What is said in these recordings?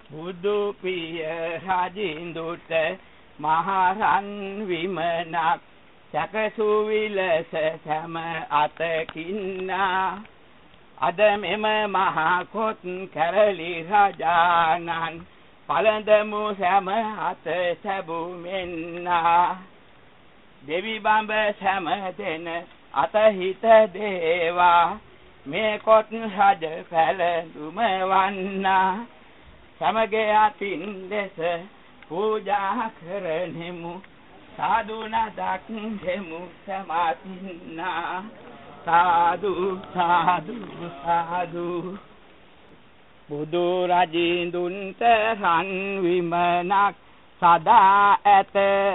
බුදු පිය රජින්දුට මහරන් විමනක් සැකසු විලස සම අතකින්නා අද මෙම මහා කොත් කැරලි රජානන් පළඳමු සම අත සැබුමෙන්නා දෙවි බඹ සම දෙන අතහිත දේවා මේ කොත් රජ පැළඳුම වන්නා සමගේ අතින් දෙස පූජා කරනෙමු සාදු නදක් දෙමු සමාතින්නා සාදු සාදු සාදු බුදු රජින්දුන්ට රන් විමනක් සදා ඇත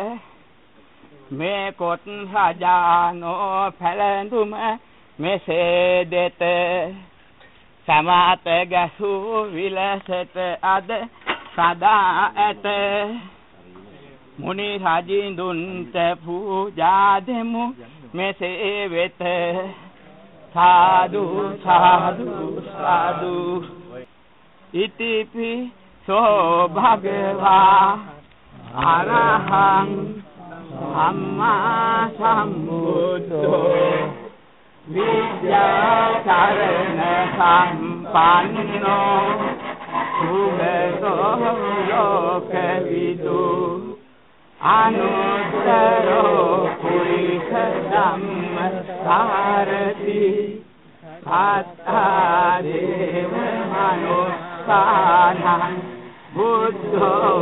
මේ කොත් රජානෝ පැළඳුම මෙසේ දෙත සමාත ගැසූ විලසට අද සදා ඇත මුනි රජින්දුන්ට පූජා දෙමු මෙසේ වෙත සාදු සාදු සාදු ඉතිපි සෝ භගවා අරහං සම්මා සම්බුද්ධෝ විද්‍යාචරණ සම්පන්නෝ සුගතෝ ලෝකවිදු අනුත්තරෝ පුරිස ධම්ම සාරති සත්තා දේව මනුස්සානං බුද්ධෝ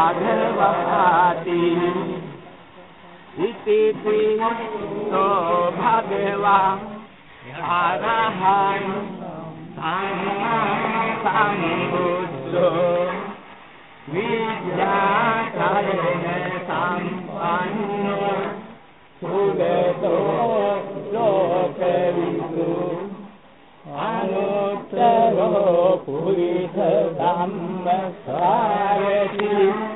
භගවති ඉතිපි සෝ භගවා අරහං සම්මා සම්බුද්ධෝ විද්‍යාචරණ සම්පන්නෝ සුගතෝ ලෝකවිදු අනුත්තරෝ පුරිස ධම්ම සාරති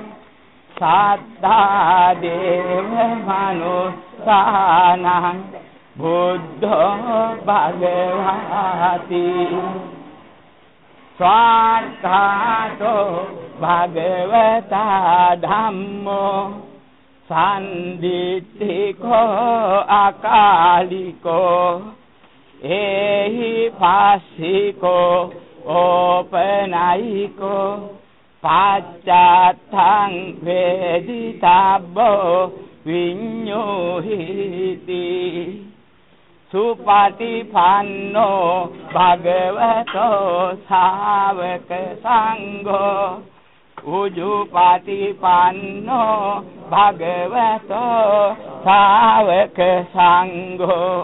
සත්තා දේව මනුස්සානං බුද්ධෝ භගවති ස්වාර්ථාතෝ භගවතා ධම්මෝ සම්දිත්තිකෝ අකාලිකෝ එහි පාසිකෝ ඕපනයිකෝ පච්චත්තං වේදිතබ්බෝ විඤ්ඤෝහිති සුපටිපන්නෝ භගවතෝ ශාවක සංඝෝ උජුපටිපන්නෝ භගවතෝ ශාවක සංඝෝ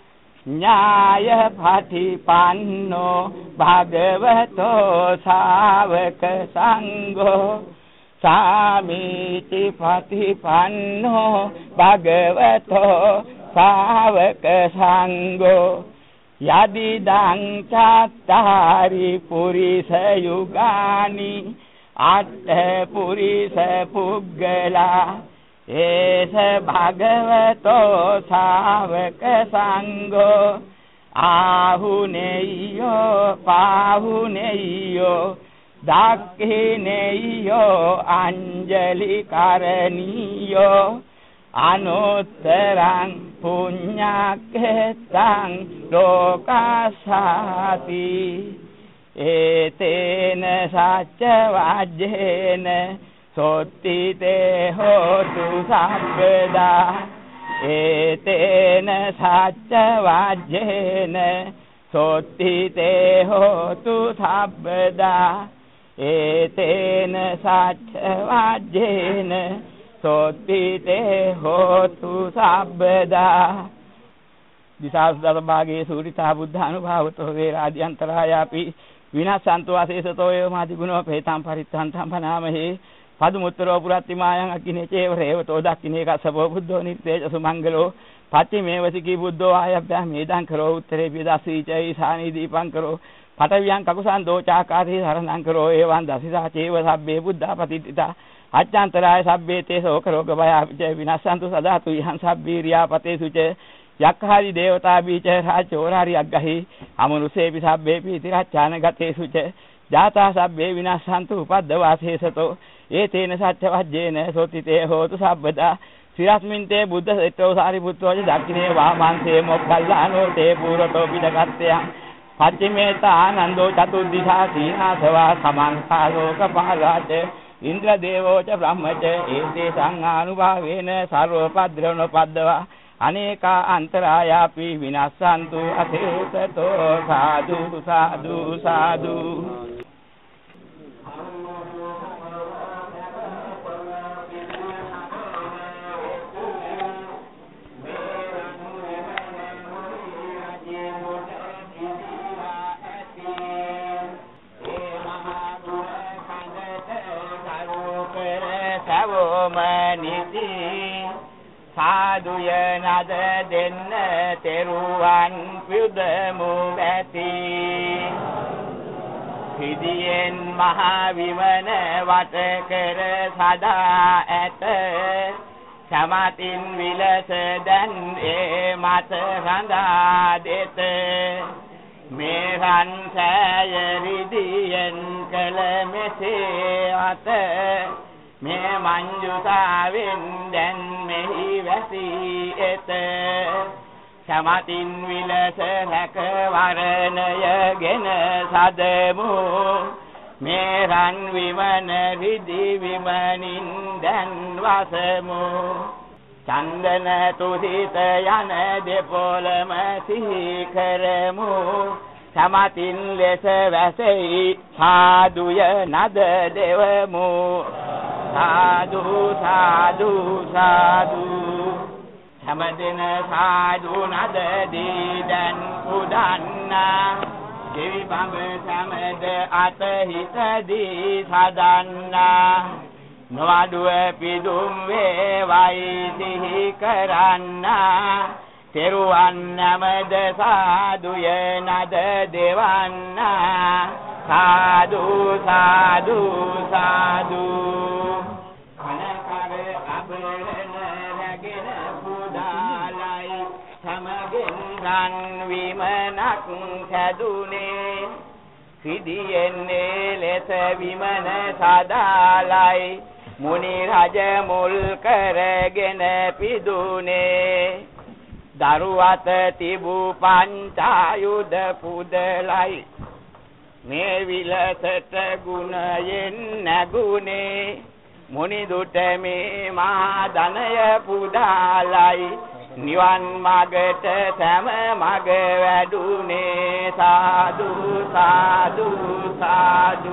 ඥායපටිපන්නෝ භගවතෝ ශාවක සංඝෝ සාමීචි පටිපන්නෝ භගවතෝ ශාවක සංඝෝ යදිදං චත්තාරි පුරිස යුගානි අට්ඨ පුරිස පුග්ගලා ඒස භගවතෝ ශාවක සංඝෝ ආහුනේයෝ පාහුනේයෝ දක්ඛිනේයෝ අංජලි කරණීයෝ අනුත්තරං පුඤ්ඤක්ඛෙතං ලෝකසාති ඒතේන සච්ච වජ්ජේන සොත්තිතේ හෝතු සබ්බදා ඒතේන සච්ච වජ්ජේන සොත්තිතේ හෝතු සබ්බදා ඒතේන සච්ච වජ්ජේන සොත්තිතේ හෝතු සබ්බදා දිසාසුදත භාගේ සූරිතා බුද්ධානුභාවතෝ වේරාද්‍යන්තරායාපි විනාසන්තෝ අශේෂතෝ යෝමාදි ගුණෝ පේතම් පරිත්තන්තම් පනාමහේ පදුමුත්තරෝ පුරත්තිමායන් අක්ඛිනේ චේව රේවතෝ දක්ඛිනේ කස්සපෝ බුද්ධෝ නිත්තේජසු මංගලෝ පච්චිමේවසිකී බුද්ධෝ ආයබ්බ්‍යා මේදං කරෝ උත්තරේ පියදස්සීචයි සානී දීපං කරෝ පටවියං කකුසන් දෝචාකාරී සරණං කරෝ එවං දසිතා චේව සබ්බේ බුද්ධා පතිත්තිතා අච්ඡාන්තරාය සබ්බේ තේසෝ කරෝග භය විනාසන්තු සදාතු යහං සබ්බීරියා පතේසුච යක්ඛාදි දේවතා බීච රාජෝරාරි අග්ගහි අමනුසේපි සබ්බේපි තිරච්ඡාන ගතේසුච ජාතා සබ්බේ විනාශන්තු උපද්දවාසේසතෝ ඒතේන සච්ච වජ්ජේන සෝතිතේ හෝතු සබ්බදා සිරස්මින්තේ බුද්ධ සෙට්ඨෝ සාරිපුත්තෝජ දක්ඛිනේ වාමාංසේ මොක්ඛල්ලානෝ තේ පුරතෝ පිටකත්තයන් පච්චිමේත ආනන්දෝ චතුද්දිශා සීනාසවා සමන්තාලෝක පාගාච ඉන්ද්‍ර දේවෝච බ්‍රහ්මච ඒතේ සංආනුභාවේන සර්වපද්‍රවන පද්දවා අනේකා අන්තරායාපි විනස්සන්තු අතේතෝ සාදු සාදු සාදු මනිති සාදුය නද දෙන්න තෙරුවන් පියුදමු ඇති හිදියෙන් මහ විමන වට කර සදා ඇත සමතින් විලස දැන් ඒ මත රඳා දෙත මේ රන් සෑය රිදියෙන් කළ මෙසේ අත මේ මංජුසාවෙන් දැන් මෙහි වැසී එත සමතින් විලස රැක වරණයගෙන සදමු මේ රන් විමන රිදි විමනින් දැන් වසමු චන්දන තුසිත යන දෙපොළම සිහි කරමු සමතින් ලෙස වැසෙයි සාදුය නද දෙවමු සාදු සාදු සාදු හැමදෙන සාදු නද දී දැන් පුදන්නා දෙවි බඹ සමද අත හිත දී සදන්නා නොඅඩුව පිදුම් වේවයි සිහි කරන්නා තෙරුවන් නමද සාදුය නද දෙවන්නා සාදු සාදු සාදු කනකර අබරණ රැගෙන පුදාලයි සමගෙන් රන් විමනක් කැදුනේ සිදියෙන්නේ ලෙස විමන සදාලයි මුනි රජ මුල් කරගෙන පිදුනේ දරුවත තිබූ පංචායුධ පුදලයි මේ විලසට ගුණයෙන් නැගුනේ මුනි දුට මේ මහා ධනය පුදාලයි නිවන් මගට සෑම මග වැඩුනේ සාදු සාදු සාදු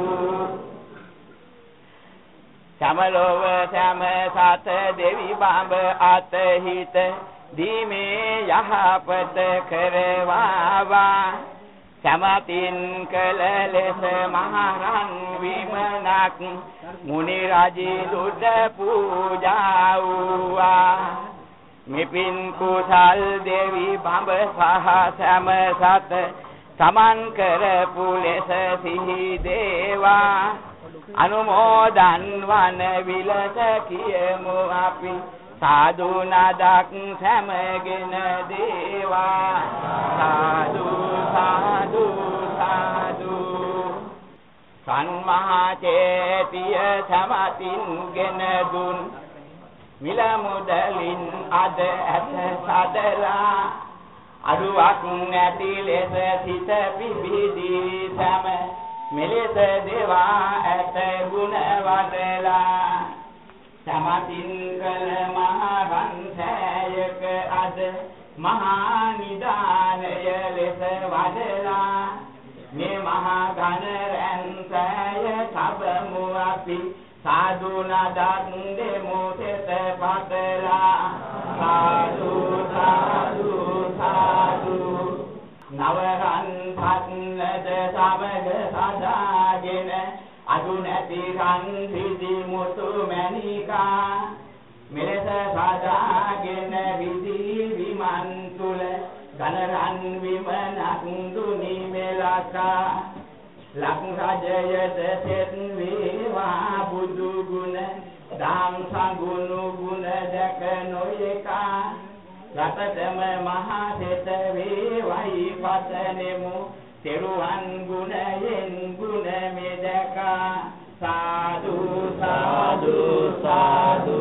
සමලොව සෑම සත දෙවි බඹ අතහිත දීමේ යහපත කරවාවා සමතින් කළ ලෙස මහරන් විමනක් මුනි රජී දුඩ පූජා වූවා මෙපින් කුසල් දෙවි බඹ සහ සෑම සත සමන් කරපු ලෙස සිහි දේවා අනුමෝදන් වන විලස කියමු අපි සාදු නදක් සැමගෙන දේවා සාදු සාදු සාදු සන්මහා චේතිය සමතින් ගෙන දුන් මිල මුදලින් අද ඇත සදලා අඩුවක් නැති ලෙස සිත පිබිදී සම මෙලෙස දේවා ඇත ගුණ වඩලා සමතින් කළ මහරන් සෑයක අද මහා නිදානය ලෙස වඩලා මේ මහා ඝන රැන් සෑය සබමු අපි සාදු නදක් දෙමු තෙත පතලා සාදු සාදු සාදු නවරන් පත්නද සමග සදාගෙන අදු නැති රන් විදි මුතු මැණිකා මෙලෙස සදාගෙන විදි විමන් තුල ඝන රන් විමනක් දුනි මෙලකා ලක් රජයද සෙත් වේවා බුදු ගුණ දාම් සංගුණ ගුණ දැක නොයකා රතතම මහා සෙත වේවයි පතනෙමු තෙරුවන් ගුණයෙන් ගුණ මෙදකා සාදු සාදු සාදු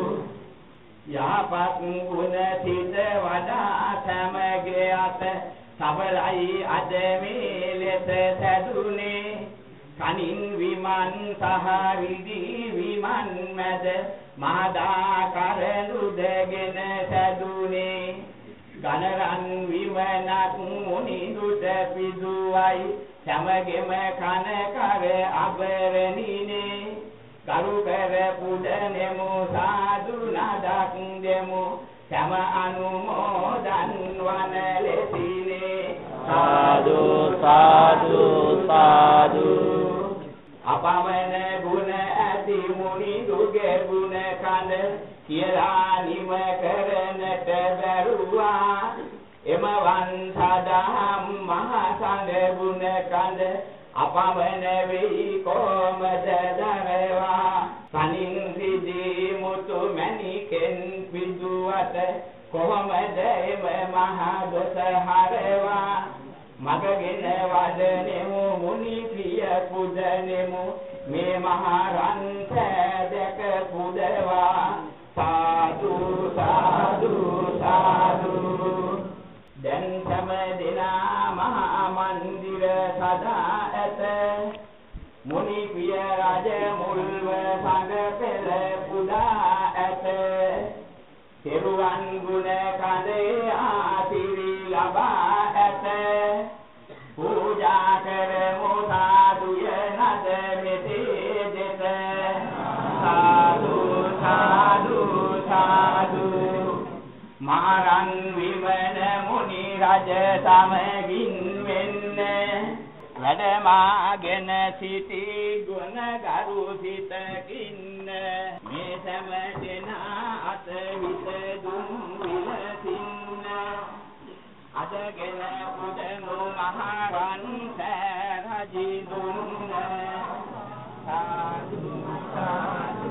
යහපත් ගුණ සිත වඩා සමගේ අත සබලයි අද මේ ලෙස සැදුනේ කනින් විමන් සහ විදී විමන් මැද මාදා කරලු දෙගෙන සැදුනේ ගණරන් විමනක් මුනි දුට පිදුවයි සමගෙම කන කර අබරණිනේ කරු කර පුදනෙමු සාදු නදක් දෙමු සම අනුමෝදන් වන ලෙසිනේ සාදු සාදු සාදු අපමණ ගුණ ඇති මුනි දුගේ ගුණ කඳ කියලා නිම කරනට බැරුවා එමවන් සදාම් මහ සංඝ ගුණ කඳ අපමණ වෙයි කොමද දරවා කනින් සිදී මුතු මැණිකෙන් පිදුවට කොහොමද එම මහ දොස හරවා මගගෙන වදනෙමු මුනි පිය පුදනෙමු මේ මහ රන් සෑදක පුදවා සාදු සාදු සාදු දැන් සම දෙනා මහා මන්දිර සදා ඇත මුනි පිය රජ මුල්ව සංඝ පෙළ පුදා ඇත තෙරුවන් ගුණ කඳේ ආසිරි ලබා ඇත පූජා කරමු සාදුය නද මෙතේ දෙත සාදු සාදු සාදු මහරන් විමන මුනි රජ සමගින් වෙන්න වැඩමාගෙන සිටි ගුණ ගරු සිතකින්න මේ සෑම දෙනා අත විත දුම් විලසින්න අදගෙන පුදමු මහරන් සෑරජි දුන්න සාදු සාදු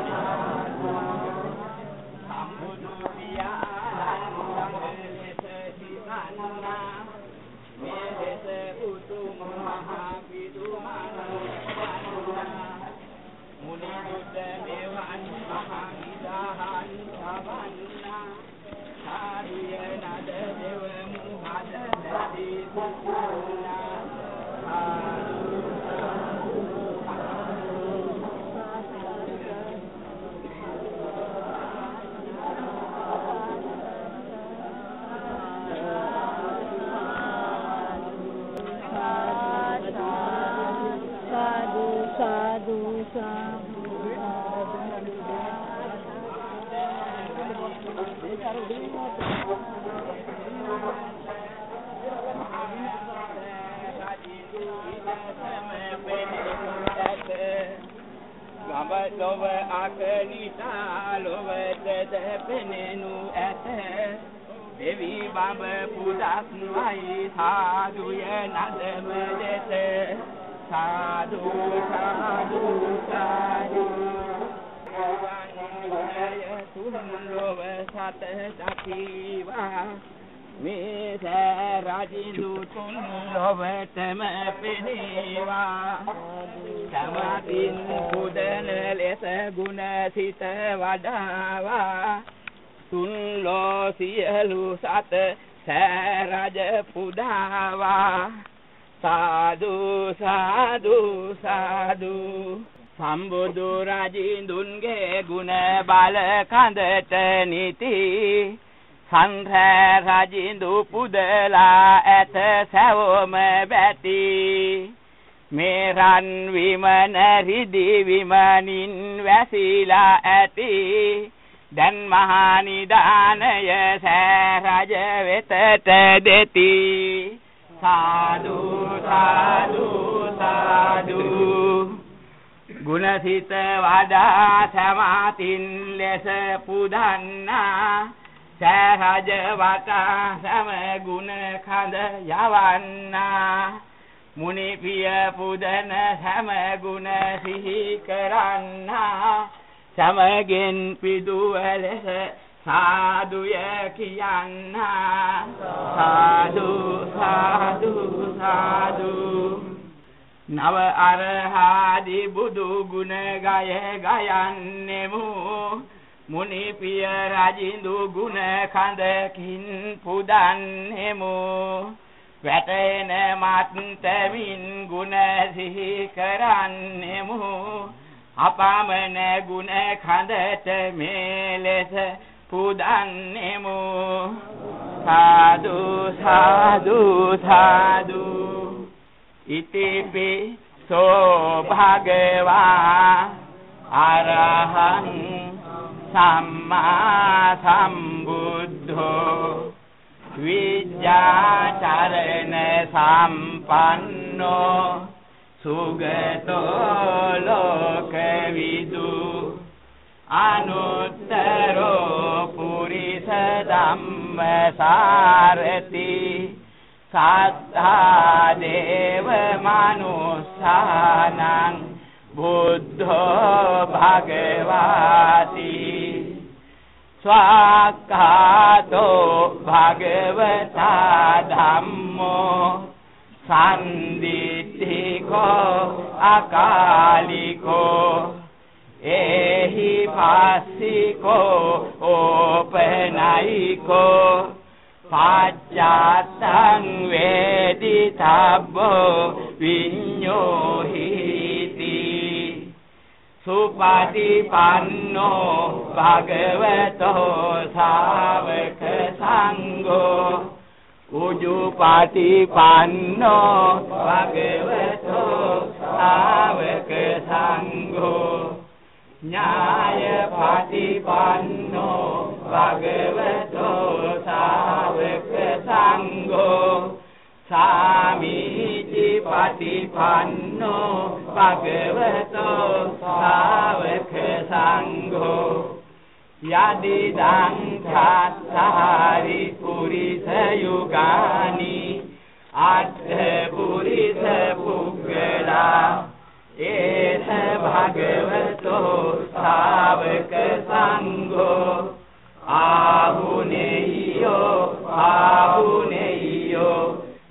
සම්බුදු පියාණන් සමලෙස සිතන්නා මේ දෙස උතුම් මහා පිදුමන මුනි දුත මෙවන් මහා විදාහන් සවන්නා ආරිය නද දෙවමු හද නැති පුතුනා साधु ගඹ අකනිතා ලොවට දෙපෙනෙනු ඇත දෙවි බඹ පුදක් වයි සාදුය නදම දෙත සාදු සාදු සාදු වන්දනය තුන් ලොව සත දකිවා මේ රජිඳු තුන් ලොවටම පෙනේවා සමතින් පුදන ලෙස ගුණ සිත වඩාවා තුන් ලෝ සියලු සත සෑරජ පුදාවා සාදු සාදු සාදු සම්බුදු රජිඳුන්ගේ ගුණ බල කඳට නිති සංඝ රජිඳු පුදලා ඇත සැවොම බැති මේ රන් විමන රිදි විමනින් වැසිලා ඇති දැන් මහා නිදානය සෑරජ වෙතට දෙති සාදු සාදු සාදු ගුණසිත වඩා සමාතින් ලෙස පුදන්නා සෑරජ වතා සම ගුණ කඳ යවන්නා මුනි පිය පුදන හැම ගුණ සිහි කරන්නා සමගෙන් පිදුව ලෙස සාදුය කියන්නා සාදු සාදු සාදු නව අරහාදී බුදු ගුණ ගය ගයන්නෙමු මුනි පිය රජිඳු ගුණ කඳකින් පුදන්නෙමු වැටෙන මත්තමින් ගුණ සිහි කරන්නෙමු අපමණ ගුණ කඳට මේලෙස පුදන්නෙමු සාදු සාදු සාදු ඉතිපි සෝ භගවා අරහං සම්මා සම්බුද්ධෝ විද්‍යාචරණ සම්පන්නෝ සුගතෝ ලෝකවිදු අනුත්තරෝ පුරිස ධම්මසාරති සත්තා දේව මනුස්සානං බුද්ධෝ භගවාති ස්වාක්ඛාතෝ භගවතා ධම්මෝ සම්දිත්තිකෝ අකාලිකෝ එහි පාසිකෝ ඕපනයිකෝ පච්චත්තං වේදිතබ්බෝ විඤ්ඤෝහිති සුපටිපන්නෝ භගවතෝ ශාවක සංඝෝ උජුපටිපන්නෝ භගවතෝ ශාවක සංඝෝ ඥායපටිපන්නෝ භගවතෝ ශාවක සංඝෝ සාමීචි පටිපන්නෝ භගවතෝ ශාවක සංඝෝ යදිදං චත්තාරි පුරිස යුගානි අට්ඨ පුරිස පුග්ගලා ඒත භගවතෝ ශාවක සංඝෝ ආහුනේයෝ ආහුනේයෝ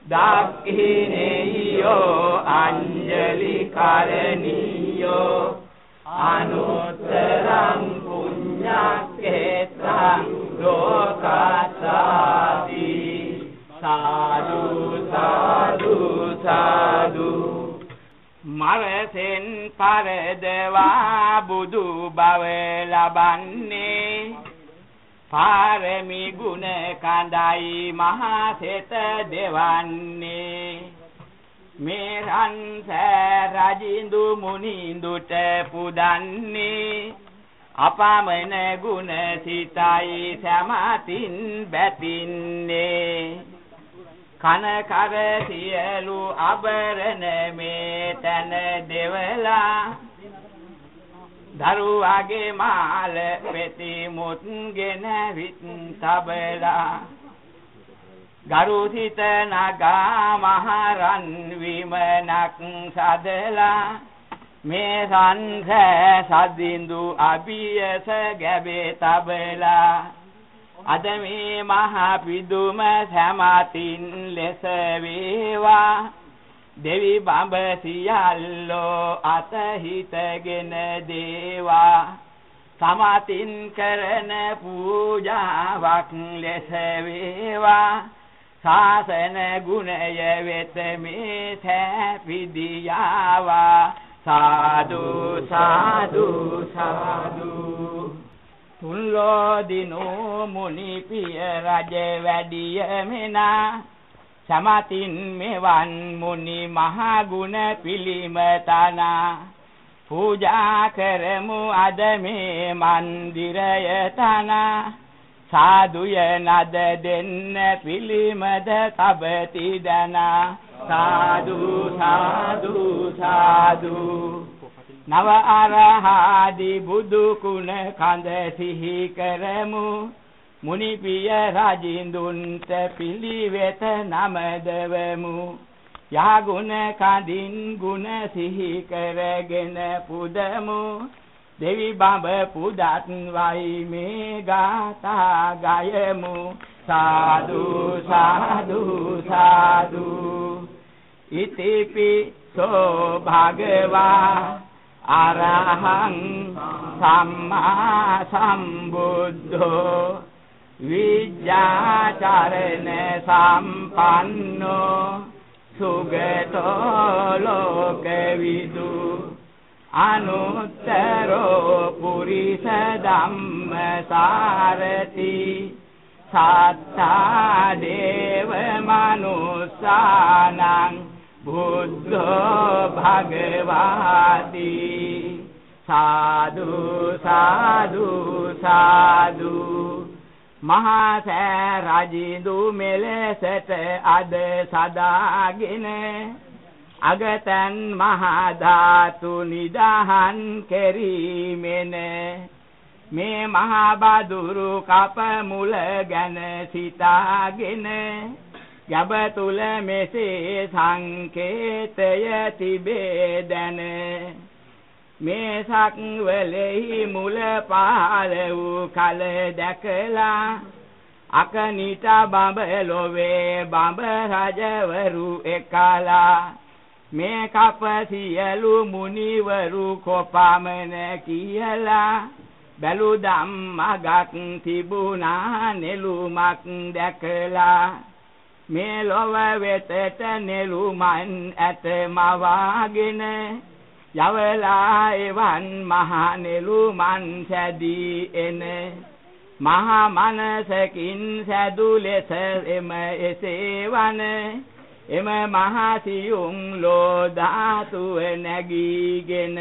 දක්ඛිනේයෝ අංජලි කරණීයෝ අනුත්තරං පුඤ්ඤක්ඛේත්‍රං ලෝකස්සාති සාදු සාදු සාදු මරසෙන් පරදවා බුදු බව ලබන්නේ පාරමී ගුණ කඳයි මහා සෙත දෙවන්නේ මේරන් සරජිඳු මුනිඳුට පුදන්නේ අපමණ ගුණ සිතයි සමතින් බැතින්නේ කන කර සියලු අබරණ මේ තන දෙවලා දරුවාගේ මාල පෙති මුත්ගෙන විත් තබලා ගරුසිත නගා මහරන් විමනක් සදලා මේ සංස සදින්දු අභියස ගැබේ තබලා අද මේ මහ පිදුම සමතින් ලෙස වේවා දෙවි බඹ සියල්ලෝ අතහිතගෙන දේවා සමතින් කරන පූජාවක් ලෙස වේවා ශාසන ගුණය වෙත මේ සැපිදියාවා සාදු සාදු සාදු තුන්ලෝ දිනෝ මුනි පිය රජ වැඩිය මෙනා සමතින් මෙවන් මුනි මහා ගුණ පිළිමතනා පූජා කරමු අද මේ මන්දිරය තනා සාදුය නද දෙන්න පිළිමද තබති දනා සාදු සාදු සාදු නව අරහාදී බුදු කුණ කඳ සිහි කරමු මුනි පිය රජින්දුන්ට පිළිවෙත නමදවමු යහගුණ කඳින් ගුණ සිහි කරගෙන පුදමු දෙවි බඹ පුදත් වයි මේ ගාථා ගයමු සාදු සාදු සාදු ඉතිපිසෝ භගවා අරහං සම්මා සම්බුද්ධෝ විජ්ජාචරණ සම්පන්නෝ සුගතෝ ලෝකවිදු අනුත්තරෝ පුරිස ධම්මසාරති සත්තා දේව මනුස්සානං බුද්ධෝ භගවාති සාදු සාදු සාදු මහා සෑ රජිඳු මෙලෙසට අද සදාගෙන අගතන් මහා ධාතු නිදහන් කෙරීමෙන මේ මහා බදුරු කප මුල ගැන සිතාගෙන ගැබ තුල මෙසේ සංකේතය තිබේ දැන මේ සක්වලෙහි මුල පහළ වූ කල දැකලා අකනිට බඹ ලොවේ බඹ රජවරු එකලා මේ කප සියලු මුනිවරු කොපමණ කියලා බැලු ධම්මගක් තිබුණා නෙළුමක් දැකලා මේ ලොව වෙතට නෙළුමන් ඇත මවාගෙන යවලා එවන් මහා නෙළුමන් සැදී එන මහා මනසකින් සැදු ලෙස එම එසේවන එම මහා සියුම් ලෝ ධාතුව නැගීගෙන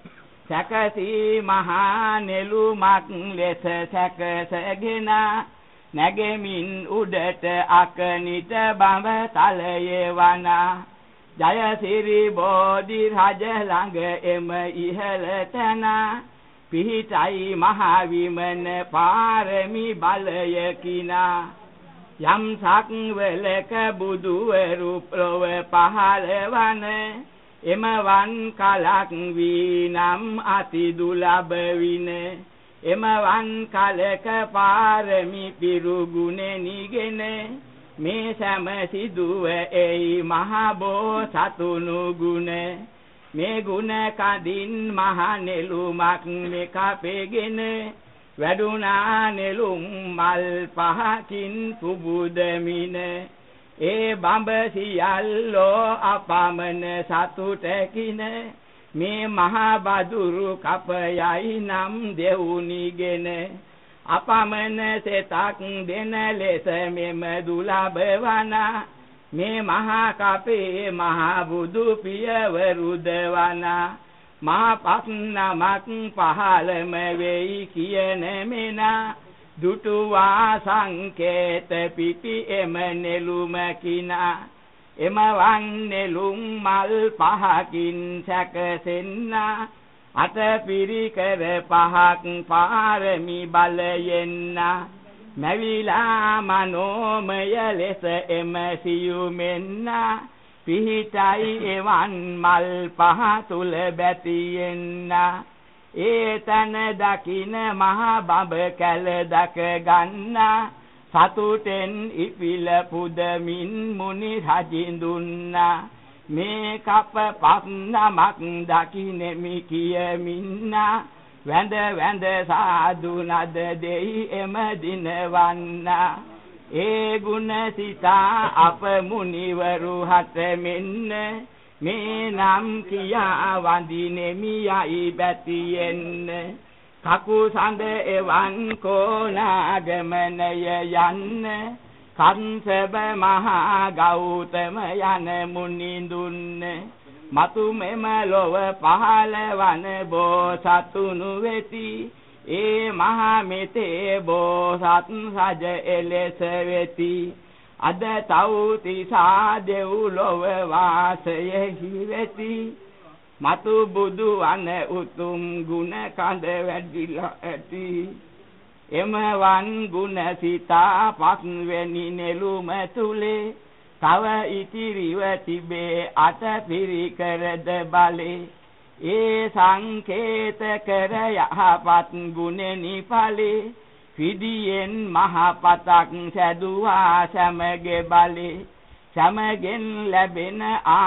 සැකසී මහා නෙළුමක් ලෙස සැකසගෙන නැගෙමින් උඩට අකනිට බඹ තලයේ වනා ජයසිරි බෝධි රජ ළඟ එම ඉහළ තැන පිහිටයි මහා විමන පාරමි බලය කිනා යම් සක්වලක බුදුවරු ප්‍රව පහළවන එමවන් කලක් වීනම් අති දුලබ වින එමවන් කලක පාරමි පිරුගුණ නිගෙන මේ සෑම සිදුව එයි මහා බෝසතුණු ගුණ මේ ගුණ කදින් මහා නෙළුමක් මෙකපෙගෙන වැඩුණා නෙළුම් මල් පහකින් පුබුදමින ඒ බඹ සියල්ලෝ අපමණ සතුටකින මේ මහා බදුරු කපයයි නම් දෙවුනිගෙන අපමණ සෙතක් දෙන ලෙස මෙම දුලබ වනා මේ මහා කපේ මහා බුදු පියවරු දවනා මහා පස්නමක් පහළම වෙයි කියන මෙනා දුටුවා සංකේත පිටි එම නෙළුම කිනා එමවන් නෙළුම් මල් පහකින් සැකසෙන්නා අත පිරිකර පහක් පාරමි බලයෙන්න මැවිලා මනෝමය ලෙස එම සියුමෙන්න පිහිටයි එවන් මල් පහ තුල බැතියෙන්න ඒතන දකින මහා බඹ කැල දක ගන්නා සතුටෙන් ඉපිල පුදමින් මුනි රජිඳුන්නා මේ කප පස්නමක් දකිනෙමි කියමින්නා වැඳ වැඳ සාදු නද දෙයි එම දිනවන්නා ඒ ගුණ සිතා අප මුනිවරු හත මෙන්න මේ නම් කියා වඳිනෙමි යයි බැතියෙන්න කකුසඳ එවන් කොනාගමනය යන්න කංසබ මහා ගෞතම යන මුනිඳුන්න මතු මෙම ලොව පහළවන බෝසතුණු වෙති ඒ මහා මෙතේ බෝසත් රජ එලෙස වෙති අද තවුතිසා දෙව්ලොව වාසයෙහි වෙති මතු බුදු වන උතුම් ගුණ කඳ වැඩිලා ඇති එමවන් ගුණ සිතා පස්වෙනි නෙළුම තුලේ තව ඉතිරිව තිබේ අත පිරිකරද බලේ ඒ සංකේත කර යහපත් ගුණෙනි ඵලේ විදියෙන් මහපතක් සැදුවා සමගේ බලේ සමගෙන් ලැබෙන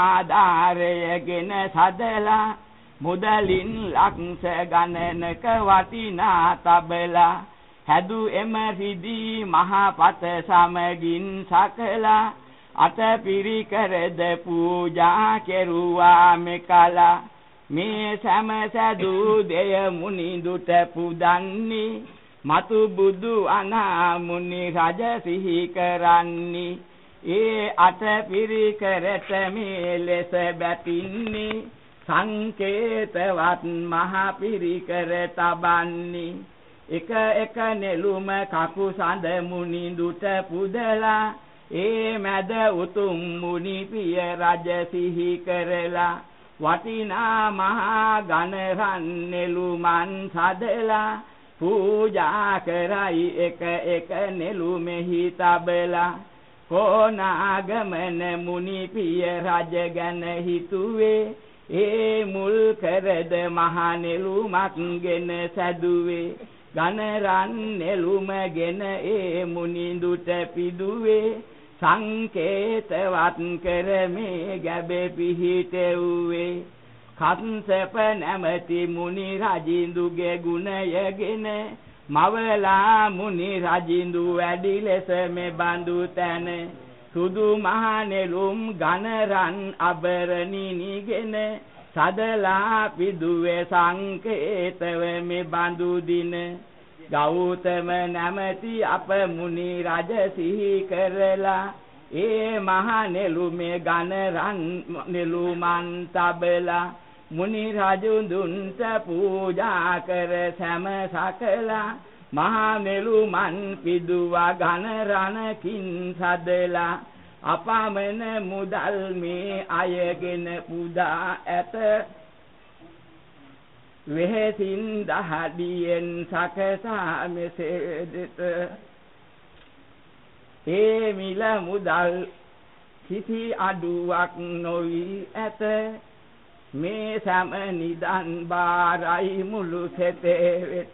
ආධාරයගෙන සදලා මුදලින් ලක්ෂ ගණනක වටිනා තබලා හැදු එම රිදී මහපත සමගින් සකලා අතපිරිකරද පූජා කෙරුවා මෙකලා මේ සම සදු දෙය මුනිඳුට පුදන්නේ මතු බුදු අනා මුනි රජ සිහි කරන්නේ ඒ අතපිරිකරට මේ ලෙස බැතින්නේ සංකේතවත් මහ පිරිකර තබන්නේ එක එක නෙළුම කකුසඳ මුනිඳුට පුදලා ඒ මැද උතුම් මුනි පිය රජ සිහි කරලා වටිනා මහා ගණරන් නෙළුමන් සදලා පූජා කරයි එක එක නෙළුමෙහි තබලා කොනාගමන මුනි පිය රජ ගැන හිතුවේ ඒ මුල් කරද මහා නෙළුමක් ගෙන සැදුවේ ගණරන් නෙළුමගෙන ඒ මුනිඳුට පිදුවේ සංකේතවත් කරමේ ගැබේ පිහිටෙව්වේ කන්සප නැමැති මුනි රජින්දුගේ ගුණයගෙන මවලා මුනි රජින්දු වැඩි ලෙස මේ බඳු තැන සුදු මහ නෙළුම් ගණරන් අබරණිනිගෙන සදලා පිදුවේ සංකේතව මේ බඳු දින ගෞතම නැමැති අප මුනි රජ සිහි කරලා ඒ මහ නෙළුමේ ගණරන් නෙළුමන් තබලා මුනි රජුඳුන්ට පූජා කර සෑම සකලා මහා නෙළුමන් පිදුවා ගණරණකින් සදලා අපමණ මුදල් මේ අයගෙන පුදා ඇත වෙහෙසින් දහඩියෙන් සකසා මෙසේ දෙත ඒ මිල මුදල් කිසි අඩුවක් නොවි ඇත මේ සෑම නිදන් බාරයි මුළු සෙතේ වෙත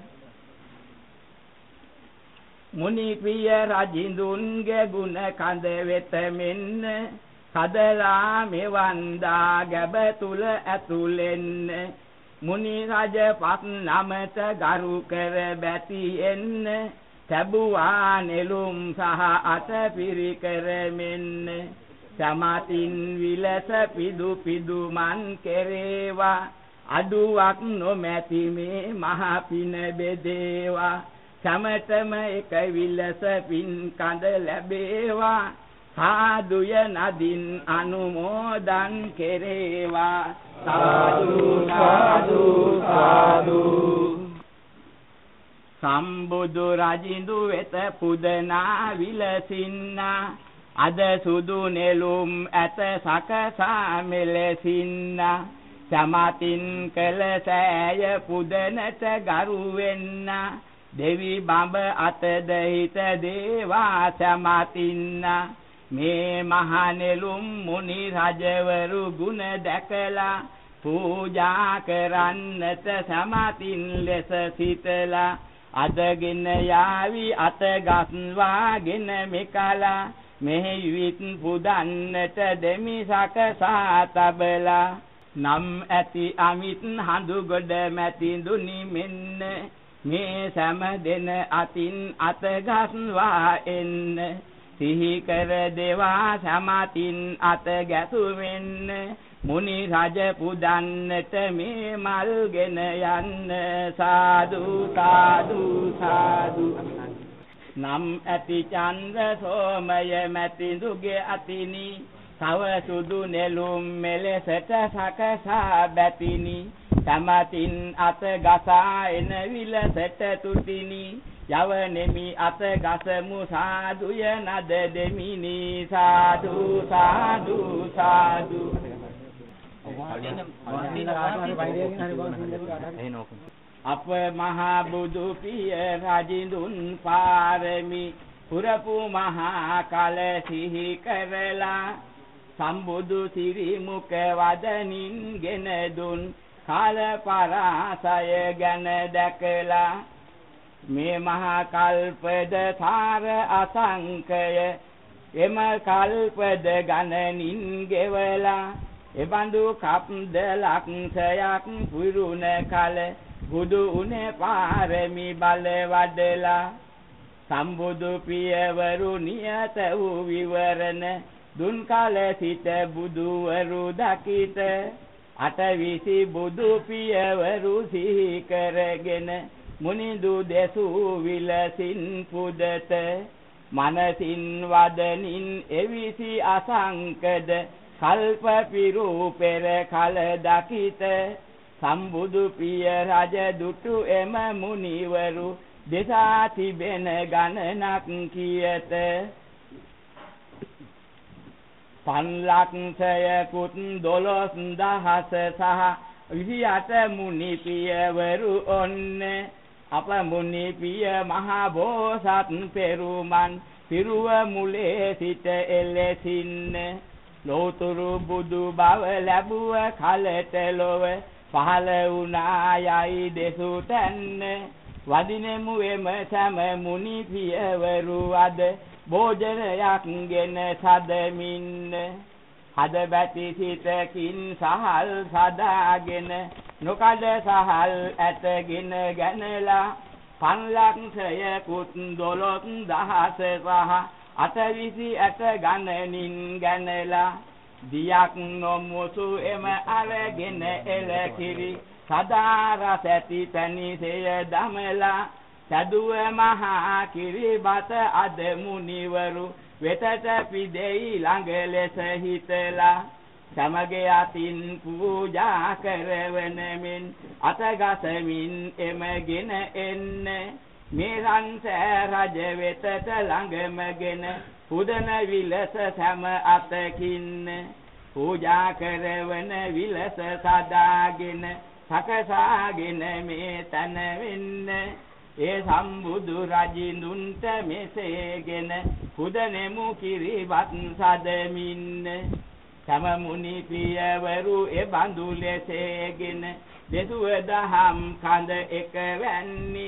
මුනි පිය රජිඳුන්ගේ ගුණ කඳ වෙත මෙන්න සදලා මෙවන්දා ගැබ තුල ඇතුලෙන්න මුනි රජ පත් නමත ගරු කර බැතියෙන්න තැබුවා නෙළුම් සහ අතපිරිකර මෙන්න සමතින් විලස පිදු පිදුමන් කෙරේවා අඩුවක් නොමැති මේ මහ පින බෙදේවා සමතම එක විලස පින් කඳ ලැබේවා සාදුය නදින් අනුමෝදන් කෙරේවා සාදු සාදු සාදු සම්බුදු රජිඳු වෙත පුදනා විලසින්නා අද සුදු නෙළුම් ඇත සකසා මෙලසින්නා සමතින් කළ සෑය පුදනට ගරු වෙන්නා දෙවි බඹ අතද හිත දේවා සමතින්නා මේ මහ නෙළුම් මුනි රජවරු ගුණ දැකලා පූජා කරන්නට සමතින් ලෙස සිතලා අදගෙන යාවි අත ගස්වාගෙන මෙකලා මෙහි විත් පුදන්නට දෙමි සකසා තබලා නම් ඇති අමිත් හඳු ගොඩ මැතිඳුනි මෙන්න මේ සෑම දෙන අතින් අත ගස්වා එන්න සිහි කර දේවා සමතින් අත ගැසුවෙන්න මුනි රජ පුදන්නට මේ මල්ගෙන යන්න සාදු සාදු සාදු නම් ඇති චන්ද්‍ර සෝමය මැතිඳුගේ අතිනි තව සුදු නෙළුම් මෙලෙසට සකසා බැතිනි සමතින් අත ගසා එන විලසට තුතිනි යවනෙමි අත ගසමු සාදුය නද දෙමිනි සාදු සාදු සාදු අප මහා බුදු පිය රජිඳුන් පාරමි පුරපු මහා කල සිහි කරලා සම්බුදු සිරි මුඛ වදනින් ගෙන දුන් කාල පරාසය ගැන දැකලා මේ මහා කල්පද සාර අසංකය එම කල්පද ගණනින් ගෙවලා එබඳු කප්ද ලක්ෂයක් පුරුණ කල බුදු උනේ පාරමි බල වඩලා සම්බුදු පියවරු නියත වූ විවරණ දුන් කල සිට බුදුවරු දකිත අටවිසි බුදු පියවරු සිහි කරගෙන මුනිදු දෙසූ විලසින් පුදත මනසින් වදනින් එවිසි අසංකද කල්ප පිරු පෙර කල දකිත සම්බුදු පිය රජ දුටු එම මුනිවරු දෙසා තිබෙන ගණනක් කියත පන්ලක්ෂයකුත් 12000 සහ 28 මුනි පියවරු ඔන්න අප මුනි පිය මහා බෝසත් පෙරුමන් පිරුව මුලේ සිට එලෙසින් ලෝතුරු බුදු බව ලැබුව කලට ලොව පහළ වුණා යයි දෙසුතන්න වදිනෙමු එම සෑම මුනි පියවරු අද භෝජනයක් ගෙන සදමින් හද බැති සිතකින් සහල් සදාගෙන නොකඩ සහල් ඇතගෙන ගැනලා 5,00,000කුත් 12,000 සහ 28 ගණනින් ගැනලා දියක් නොමුසු එම අරගෙන එලකිරි සදා රස ඇති පැණිසෙය දමලා සදුව මහා කිරිබත අද මුනිවරු වෙතට පිදෙයි ළඟ ලෙස හිතලා සමගේ අතින් පූජා කරවන මෙන් අතගසමින් එමගෙන එන්න මේ රන්සෑ රජ වෙතට ළඟමගෙන පුදන විලස සම අතකින් පූජා කරවන විලස සදාගෙන සකසාගෙන මේ තන වෙන්න ඒ සම්බුදු රජිඳුන්ට මෙසේගෙන පුදනෙමු කිරිවත් සදමින් සම මුනි පියවරු එබඳු ලෙසගෙන දෙසුව දහම් කඳ එකවැන්නි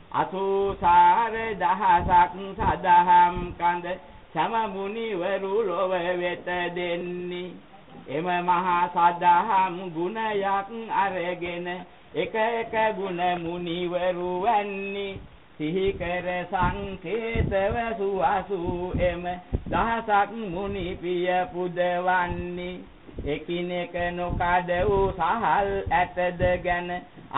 84000ක් සදහම් කඳ සම මුනිවරු ලොව වෙත දෙන්නි එම මහා සදහම් ගුණයක් අරගෙන එක එක ගුණ මුනිවරු වන්නි සිහි කර සංකේතව සුවසු එම දහසක් මුනි පිය පුදවන්නි එකිනෙක නොකඩ වූ සහල් ඇතද ගැන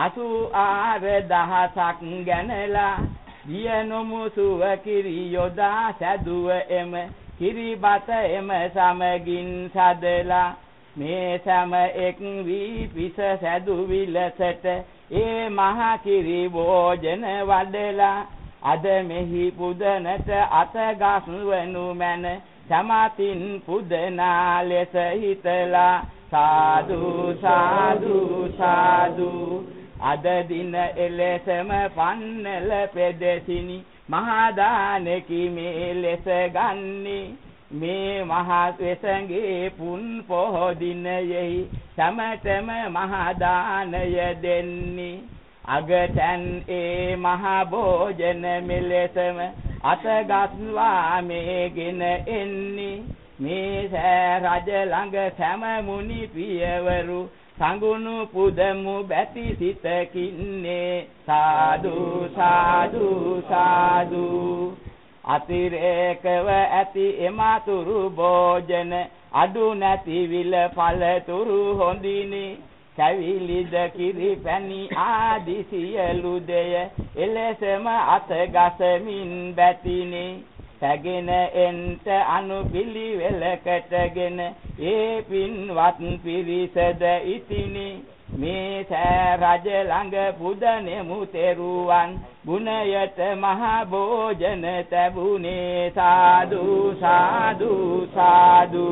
84000ක් ගැනලා දිය නොමුසුව කිරි යොදා සැදුව එම කිරිබත එම සමගින් සදලා මේ සම එක් වී පිස සැදු විලසට ඒ මහා කිරි භෝජන වඩලා අද මෙහි පුදනට අත ගස්වනු මැන සමතින් පුදනා ලෙස හිතලා සාදු සාදු සාදු අද දින එලෙසම පන්නල පෙදෙසිනි මහා දානකි මේ ලෙස ගන්නේ මේ මහා වෙසඟේ පුන් පොහො දිනයෙහි සමතම මහා දානය දෙන්නේ අගතන් ඒ මහා භෝජන මෙලෙසම අතගස්වා මේගෙන එන්නේ මේ සෑ රජ ළඟ සෑම මුනි පියවරු සංගුණු පුදමු බැති සිතකින්නේ සාදු සාදු සාදු අතිරේකව ඇති එමතුරු භෝජන අඩු නැති විල ඵලතුරු හොඳිනි කැවිලිද කිරි පැණි ආදි සියලු දෙය එලෙසම අතගසමින් බැතිනි සැගෙන එන්ට අනුපිළිවෙලකටගෙන ඒ පින්වත් පිරිසද ඉතිනි මේ සෑ රජ ළඟ පුදනෙමු තෙරුවන් ගුණයට මහ භෝජන තැබුනේ සාදු සාදු සාදු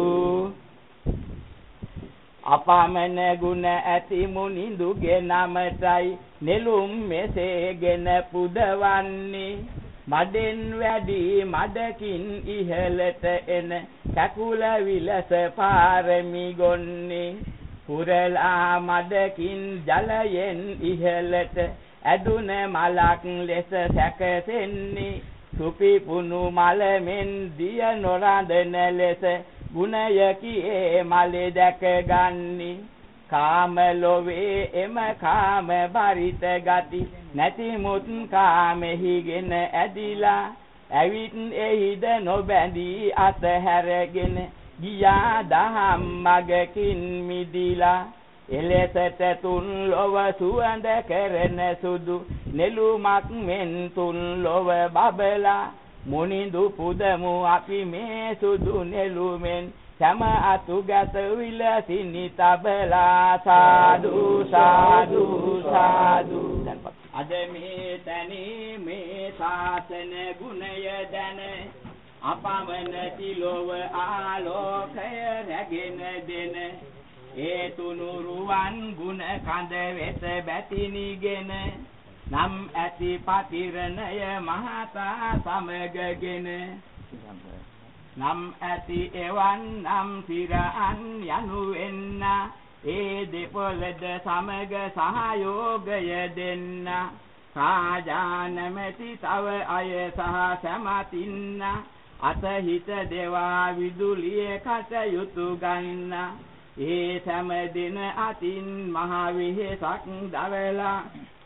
අපමණ ගුණ ඇති මුනිඳුගේ නමටයි නෙළුම් මෙසේගෙන පුදවන්නේ මඩෙන් වැඩි මඩකින් ඉහළට එන කකුල විලස පාරමි ගොන්නේ පුරලා මඩකින් ජලයෙන් ඉහළට ඇදුන මලක් ලෙස සැකසෙන්නේ සුපිපුණු මල මෙන් දිය නොරඳන ලෙස ගුණයකි ඒ මලේ දැකගන්නේ කාම ලෝවේ එම කාම බරිත ගති නැති මුත් කාමෙහිගෙන ඇදිලා ඇවිත් එහිද නොබැඳී අතහැරගෙන ගියා දහම් මගකින් මිදිලා එලෙසට තුන් ලොව සුවඳ කරන සුදු නෙළුමක් මෙන් තුන් ලොව බබලා මුනිඳු පුදමු අපි මේ සුදු නෙළුමෙන් සම අතුගත විලසිනි තබලා සාදු සාදු සාදු අද මේ තනි මේ ශාසන ගුණය දැන අපමණ තිලොව ආලෝකය රැගෙන දෙන ඒ තුනුරුවන් ගුණ කඳ වෙත බැතිනිගෙන නම් ඇති පතිරණය මහතා සමගගෙන නම් ඇති එවන් නම් සිරන් යනු වෙන්න ඒ දෙපොළද සමග සහයෝගය දෙන්න රාජානමැති තව අය සහ සමතින්න අතහිත දේවා විදුලිය කටයුතු ගන්න ඒ සෑම දින අතින් මහ විහෙසක් දවලා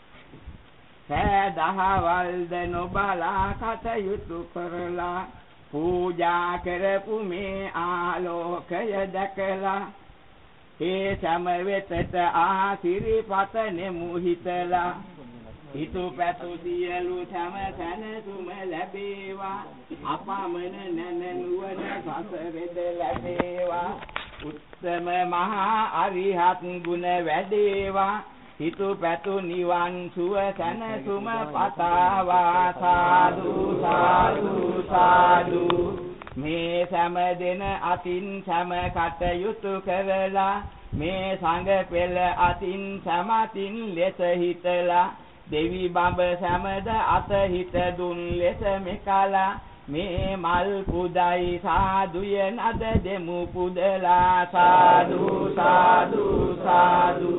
සෑදහවල්ද නොබලා කටයුතු කරලා පූජා කරපු මේ ආලෝකය දැකලා ඒ සෑම වෙතට ආසිරිපත නෙමු හිතලා හිතු පැතු සියලු සෑම සැනසුම ලැබේවා අපමණ නැනනුවන සසරෙද ලැබේවා උත්තම මහා අරිහත් ගුණ වැඩේවා හිතු පැතු නිවන් සුව සැනසුම පතාවා සාදු සාදු සාදු මේ සෑම දින අතින් සෑම කටයුතු කරලා මේ සංඝ පෙළ අතින් සමතින් ලෙස හිතලා දෙවි බඹ සෑමද අතහිත දුන් ලෙස මෙකලා මේ මල් පුදයි සාදුය නද දෙමු පුදලා සාදු සාදු සාදු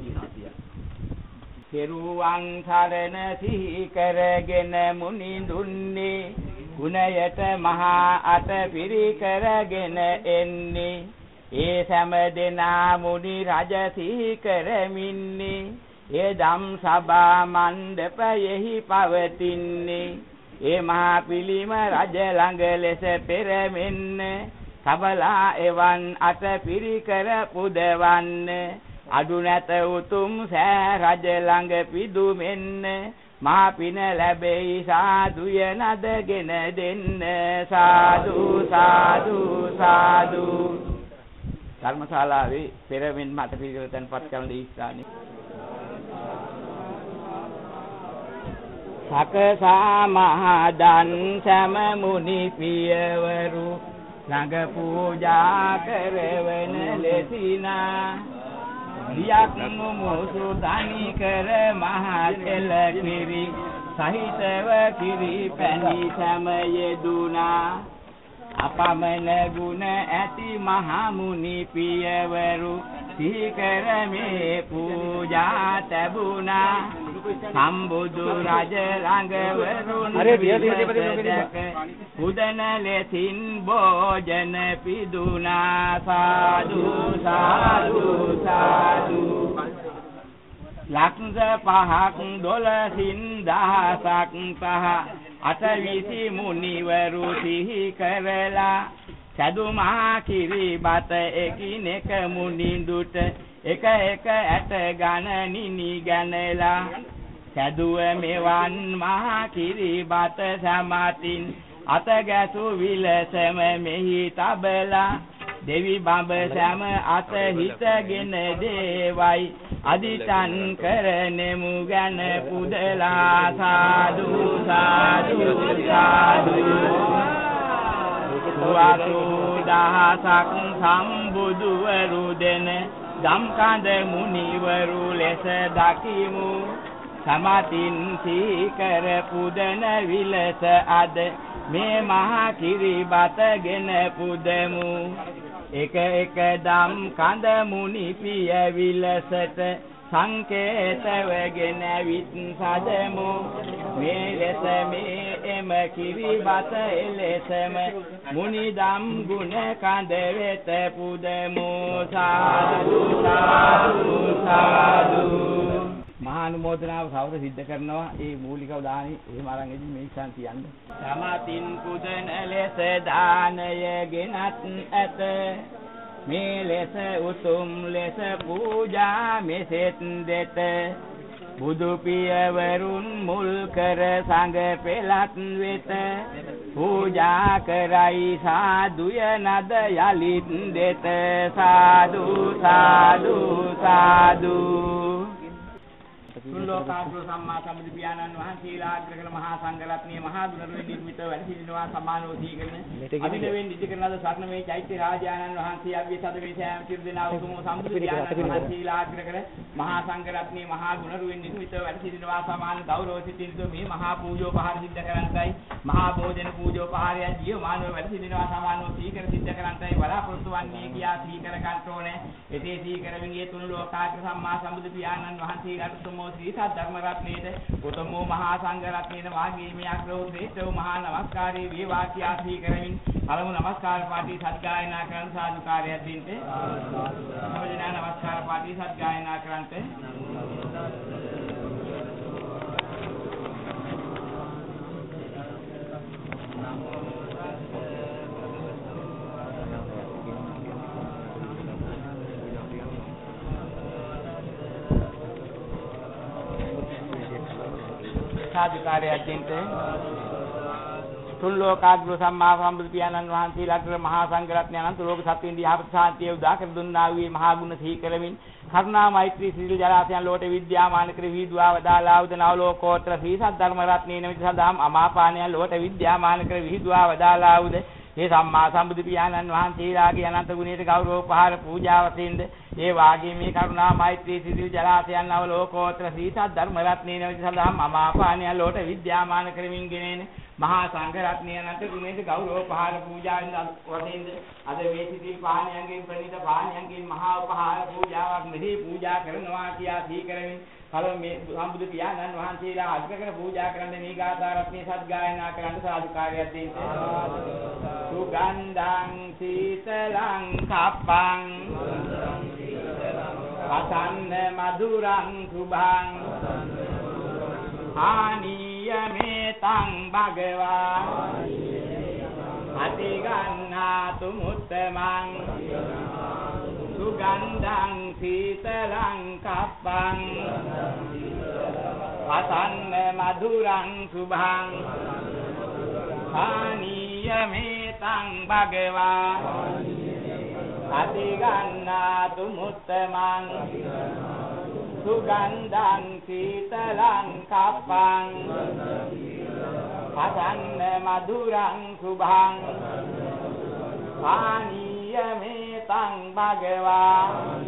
කෙරුවන් සරණ සිහි කරගෙන මුනිඳුන්නේ ගුණයට මහා අත පිරිකරගෙන එන්නේ ඒ සෑම දෙනා මුනි රජ සිහි කරමින්නේ ඒ ධම් සභා මණ්ඩපයෙහි පවතින්නේ ඒ මහා පිළිම රජ ළඟ ලෙස පෙරමෙන්න සබලා එවන් අත පිරිකර පුදවන්න අඩු නැත උතුම් සෑ රජ ළඟ පිදුමෙන්න මා පින ලැබෙයි සාදුය නදගෙන දෙන්න සාදු සාදු සාදු ධර්මශාලාවේ පෙරමින් මත පිළිවෙල තැන්පත් කරන ස්ථානයේ සකසා මහදන් සම මුනි පියවරු ළඟ පූජා කරවන ලෙසිනා දියක් මුසු දනි කර මහතෙල කිරි සහිතව කිරි පැණි සමයේ දුනා අපමණ ගුණ ඇති මහ මුනි පියවරු සිහි කර මේ පූජා තැබුණා සම්බුදු රජ ළඟ වරුන් පුදන ලෙසින් භෝජන පිදුනා සාදු සාදු සාදු ලක්ෂ 5ක් 12 දහසක් පහ අටවිසි මුනිවරු සිහි කරලා සදුමා කිරි බත එකිනෙක මුනිඳුට එක එක ඇට ගණනිනි ගණලා සදුව මෙවන් මහා කිරි බත සමතින් අත ගැසු විලසම මෙහි තබලා දෙවි බඹ සම අත හිතගෙන දේවයි අදිටන් කරනෙමු ගැන පුදලා සාදු සාදු සාදු සුවතු දහසක් සම්බුදුවරු දෙන ධම්කඳ මුනිවරු ලෙස දකිමු සමතින් සීකර පුදන විලස අද මේ මහා කිරි බතගෙන පුදමු එක එක දම් කඳ මුනි පිය විලසට සංකේතවගෙන විත් සදමු මේ ලෙස මේ එම කිරිබත එලෙසම මුනි දම් ගුණ කඳ වෙත පුදමු සාදු සාදු සාදු මහානුමෝදනාව සවර සිද්ධ කරනවා ඒ මූලික උදාහරණي එහෙම අරන් ඉදින් මේ ඉස්සන් තියන්න සමතින් පුදන ලෙස දානය ගෙනත් ඇත මේ ලෙස උතුම් ලෙස පූජා මෙසෙත් දෙත බුදු පියවරුන් මුල් කර සංඝ පෙළත් වෙත පූජා කරයි සාදුය නද යලිත් දෙත සාදු සාදු සාදු ලෝකාග්‍ර සම්මා සම්බුදු පියාණන් වහන්සේලා අග්‍රකල මහා සංඝරත්නයේ මහා ගුණරුවෙන් නිර්මිත වැඩ සිටිනවා සමානෝ සීකරන අභිනවෙන් ඉදි කරන ලද සර්ණමේ චෛත්‍ය රාජානන් වහන්සේ අභි සදවේ සෑම සිර දෙනා උතුම් සම්බුදු පියාණන් වහන්සේලා අග්‍රකල මහා සංඝරත්නයේ මහා ගුණරුවෙන් නිර්මිත වැඩ සිටිනවා සමාන ගෞරව සිටිනතු මේ මහා පූජෝපහාර සිද්ධ කරන්තයි මහා භෝජන පූජෝපහාරයන් ජීවමානව වැඩ සිටිනවා සමානෝ සීකර සිද්ධ කරන්තයි බලාපොරොත්තු වන්නේ කියා සීකර කන්ට්‍රෝනේ එතේ සීකරමින් ඒ තුන් ලෝකාග්‍ර සම්මා සම්බුදු පියාණන් වහන්සේලාට තුමෝ ශ්‍රී සද්ධර්ම රත්නයේද උතුම් මහා සංඝ රත්නයේද වාගේ මේ අග්‍රෝ ශ්‍රේෂ්ඨ මහා නමස්කාරී වේවා කියා සීකරමින් පළමු නමස්කාර පාඨී සත්ගායනා කරන සාදුකාරයක් දෙන්න සමජනා නමස්කාර පාඨී සත්ගායනා කරන්ට සාදුකාරයක් දෙන්න තුන් ලෝකාග්‍ර සම්මා සම්බුදු පියාණන් වහන්සේලාට මහා සංඝ රත්නය අනන්ත ලෝක සත්ත්වයන් යහපත් ශාන්තිය උදා කර දුන්නා වූ මහා ගුණ සිහි කරමින් කරුණා මෛත්‍රී සිරිල් ජලාශයන් ලෝට විද්‍යාමාන කර විහිදුවා වදාලා වූ නව ලෝකෝත්තර ශ්‍රී සද්ධර්ම රත්නයේ නිමිති සදාම් අමාපානයන් ලෝට විද්‍යාමාන කර විහිදුවා වදාලා වූ මේ සම්මා සම්බුදු පියාණන් වහන්සේලාගේ අනන්ත ගුණයට ගෞරව උපහාර පූජාවකින්ද ඒ වාගේ මේ කරුණා මෛත්‍රී සිරිල් ජලාශයන් නව ලෝකෝත්තර ශ්‍රී සද්ධර්ම රත්නයේ නිමිති සදාම් අමාපානයන් ලෝට විද්‍යාමාන කරමින් ගෙනෙන මහා සංඝ රත්නය අනන්ත ගුණයට ගෞරව උපහාර පූජාවෙන් වශයෙන්ද අද මේ සිටින් පාණයන්ගෙන් ප්‍රණීත පාණයන්ගෙන් මහා උපහාර පූජාවක් මෙහි පූජා කරනවා කියා සිහි කරමින් කලින් මේ සම්බුදු පියාණන් වහන්සේලා අග්‍රකර පූජා කරන්න මේ ගාථා රත්නේ සත්ගායනා කරන්න සාදුකාරයක් දෙන්න සුගන්ධං සීතලං කප්පං අසන්න මధుරං සුභං ආනියමේතං භගවා අතිගන්නාතු මුත්තමං සුගන්ධං සීතලං කප්පං අසන්න මధుරං සුභං ආනියමේතං භගවා අතිගන්නාතු මුත්තමං සුගන්ධං සීතලං කප්පං අසන්න මధుරං සුභං පානීයමේතං භගවා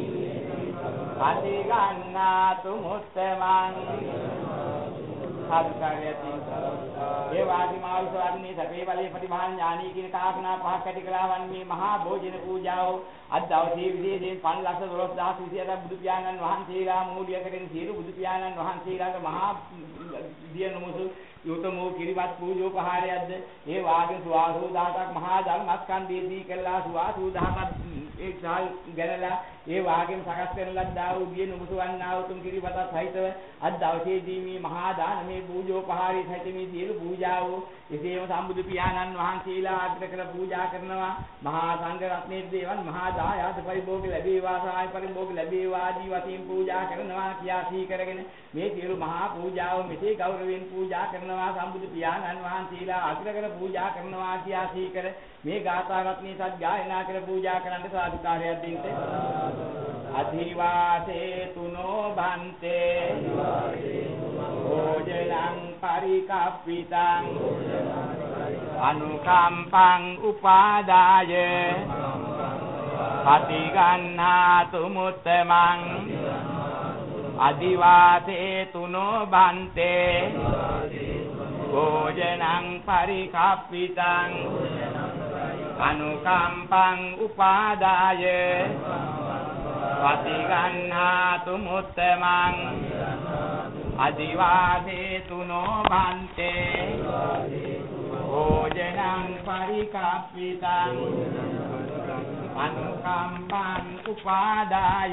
අතිගන්නාතු මුත්තමං සාදුකාරයති ඒ වාදී මාවිස වර්ණී සපේ බලේ ප්‍රතිමහා ඥානී කියන කාරණා පහක් ඇති කළාවන් මේ මහා භෝජන පූජාව අද දවසේ විශේෂයෙන් 512000 බුදු පියාණන් වහන්සේලා මූලික කරගෙන සියලු බුදු පියාණන් වහන්සේලාගේ මහා දියනමුසු යොතමෝ කිරිවත් පූජෝපහාරයක්ද ඒ වාගේ සුවාසෝ 1000ක් මහා ධර්මස්කන්ධයේදී කළා සුවාසෝ 1000ක් ඒ සාල් ගැනලා ඒ වාගේම සකස් කරන ලද්දා වූ දිය නුමුසවන්නා උතුම් කිරිපතත් සහිතව අද දවසේදී මේ මහා දානමේ පූජෝපහාරී සහිත මේ සියලු පූජාව එසේම සම්බුදු පියාණන් වහන්සේලා අග්‍ර කර පූජා කරනවා මහා සංඝ රත්නයේ දේවන් මහා දායාද පරිභෝග ලැබේවා සහාය පරිභෝග ලැබේවා ආදී වශයෙන් පූජා කරනවා කියා සී කරගෙන මේ සියලු මහා පූජාව මෙසේ ගෞරවයෙන් පූජා කරනවා සම්බුදු පියාණන් වහන්සේලා අග්‍ර කර පූජා කරනවා කියා සී කර මේ ගාථා රත්නේ සත් ගායනා කර පූජා කරන්න සාදුකාරයක් දෙන්න අධිවාසේ තුනෝ භන්තේ භෝජනං පරිකප්පිතං අනුකම්පං උපාදාය පටිගන්නාතු මුත්තමං අධිවාසේ තුනෝ භන්තේ භෝජනං පරිකප්පිතං අනුකම්පං උපාදාය පටිගන්හාතු මුත්තමං අදිවාදේතු නොබන්තේ භෝජනං පරිකප්පිතං අනුකම්පං උපාදාය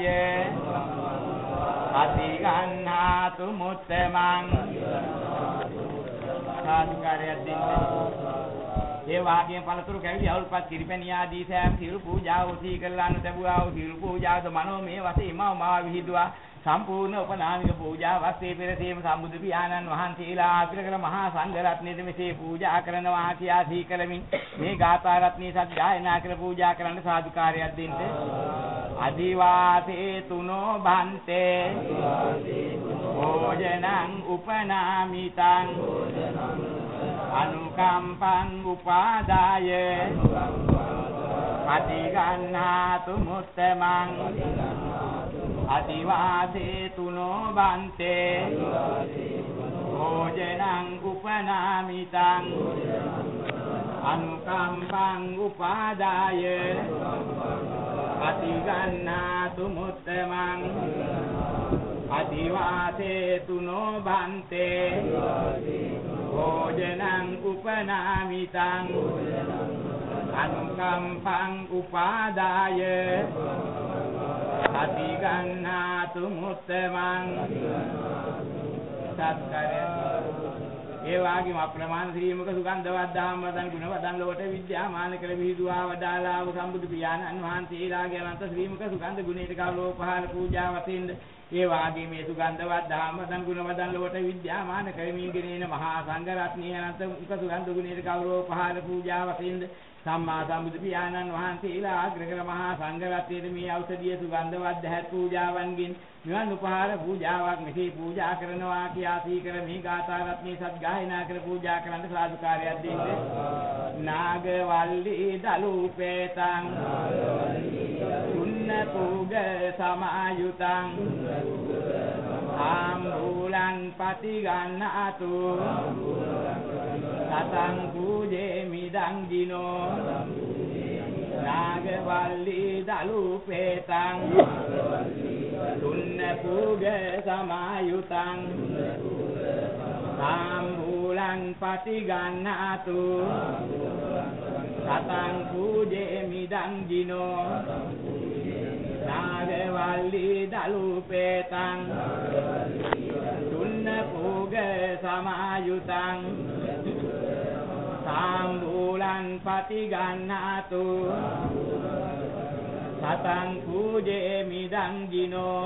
පටිගන්හාතු මුත්තමං සාදුකාරයක් දෙන්න. ඒ වාග්යයෙන් පළතුරු කැවිලි අවුල්පත් කිරිපැණි ආදී සෑම සියලු පූජාව උසී කරලා නොතබුවා වූ සියලු පූජාවද මනෝමය වශයෙන් මා විහිදුවා සම්පූර්ණ උපනාමික පූජාවක් සේ පෙරසීම සම්බුදු පියාණන් වහන්සේලා අග්‍රකල මහා සංඝ රත්නයේ මෙසේ පූජා කරනවා කියා සී කරමින් මේ ගාථා රත්නයේ සත්‍යයනා කර පූජා කරන්න සාදුකාරයක් දෙන්න. අදිවාසේ තුනෝ භන්තේ භෝජනං උපනාමිතං අනුකම්පං උපාදාය පටිගන්හාතු මුත්තමං අදිවාසේ තුනෝ බන්තේ භෝජනං උපනාමිතං අනුකම්පං උපාදාය පටිගන්හාතු මුත්තමං අදිවාසේ තුනෝ බන්තේ භෝජනං උපනාමිතං අනුකම්පං උපාදාය පටිගන්හාතු මුත්තමං සත්කාරය. ඒ වාගේම අප්‍රමාණ ශ්‍රීමුක සුගන්ධවත් ධම්මවදන් ගුණවදන් ලොවට විද්‍යාමාන කළ විහිදුවා වදාලා වූ සම්බුදු පියාණන් වහන්සේලාගේ අනන්ත ශ්‍රීමුක සුගන්ධ ගුණයට ගෞරව පහළ පූජා වශයෙන් ඒ වාගේ මේ සුගන්ධවත් ධම්මවදන් ගුණවදන් ලොවට විද්‍යාමාන කරමින් ගෙනෙන මහා සංඝ රත්නයේ අනන්ත මුක සුගන්ධ ගුණයට ගෞරව පහළ පූජා වශයෙන් සම්මා සම්බුදු පියාණන් වහන්සේලා අග්‍රකල මහා සංඝ රත්නයේ මේ ඖෂධීය සුගන්ධවත් දහත් පූජාවන්ගෙන් නිවන් උපහාර පූජාවක් මෙසේ පූජා කරනවා කියා සී කර මේ ගාථා රත්නයේ සත් ගායනා කර පූජා කරන්න සාදුකාරයක් දෙන්න. නාගවල්ලි දලුපේතං පුන්න පූග සමායුතං ආම්බුලං පටිගන්නාතු සතං පූජේ මිදං දිනෝ නාගවල්ලි දලුපේතං පුන්න පූග සමායුතං ආම්බුලං පටිගන්නාතු සතං පූජේ මිදං දිනෝ නාගවල්ලි දලුපේතං තුන්න පූග සමායුතං සාම්බුලං පටිගන්නාතු සතං පූජේ මිදං දිනෝ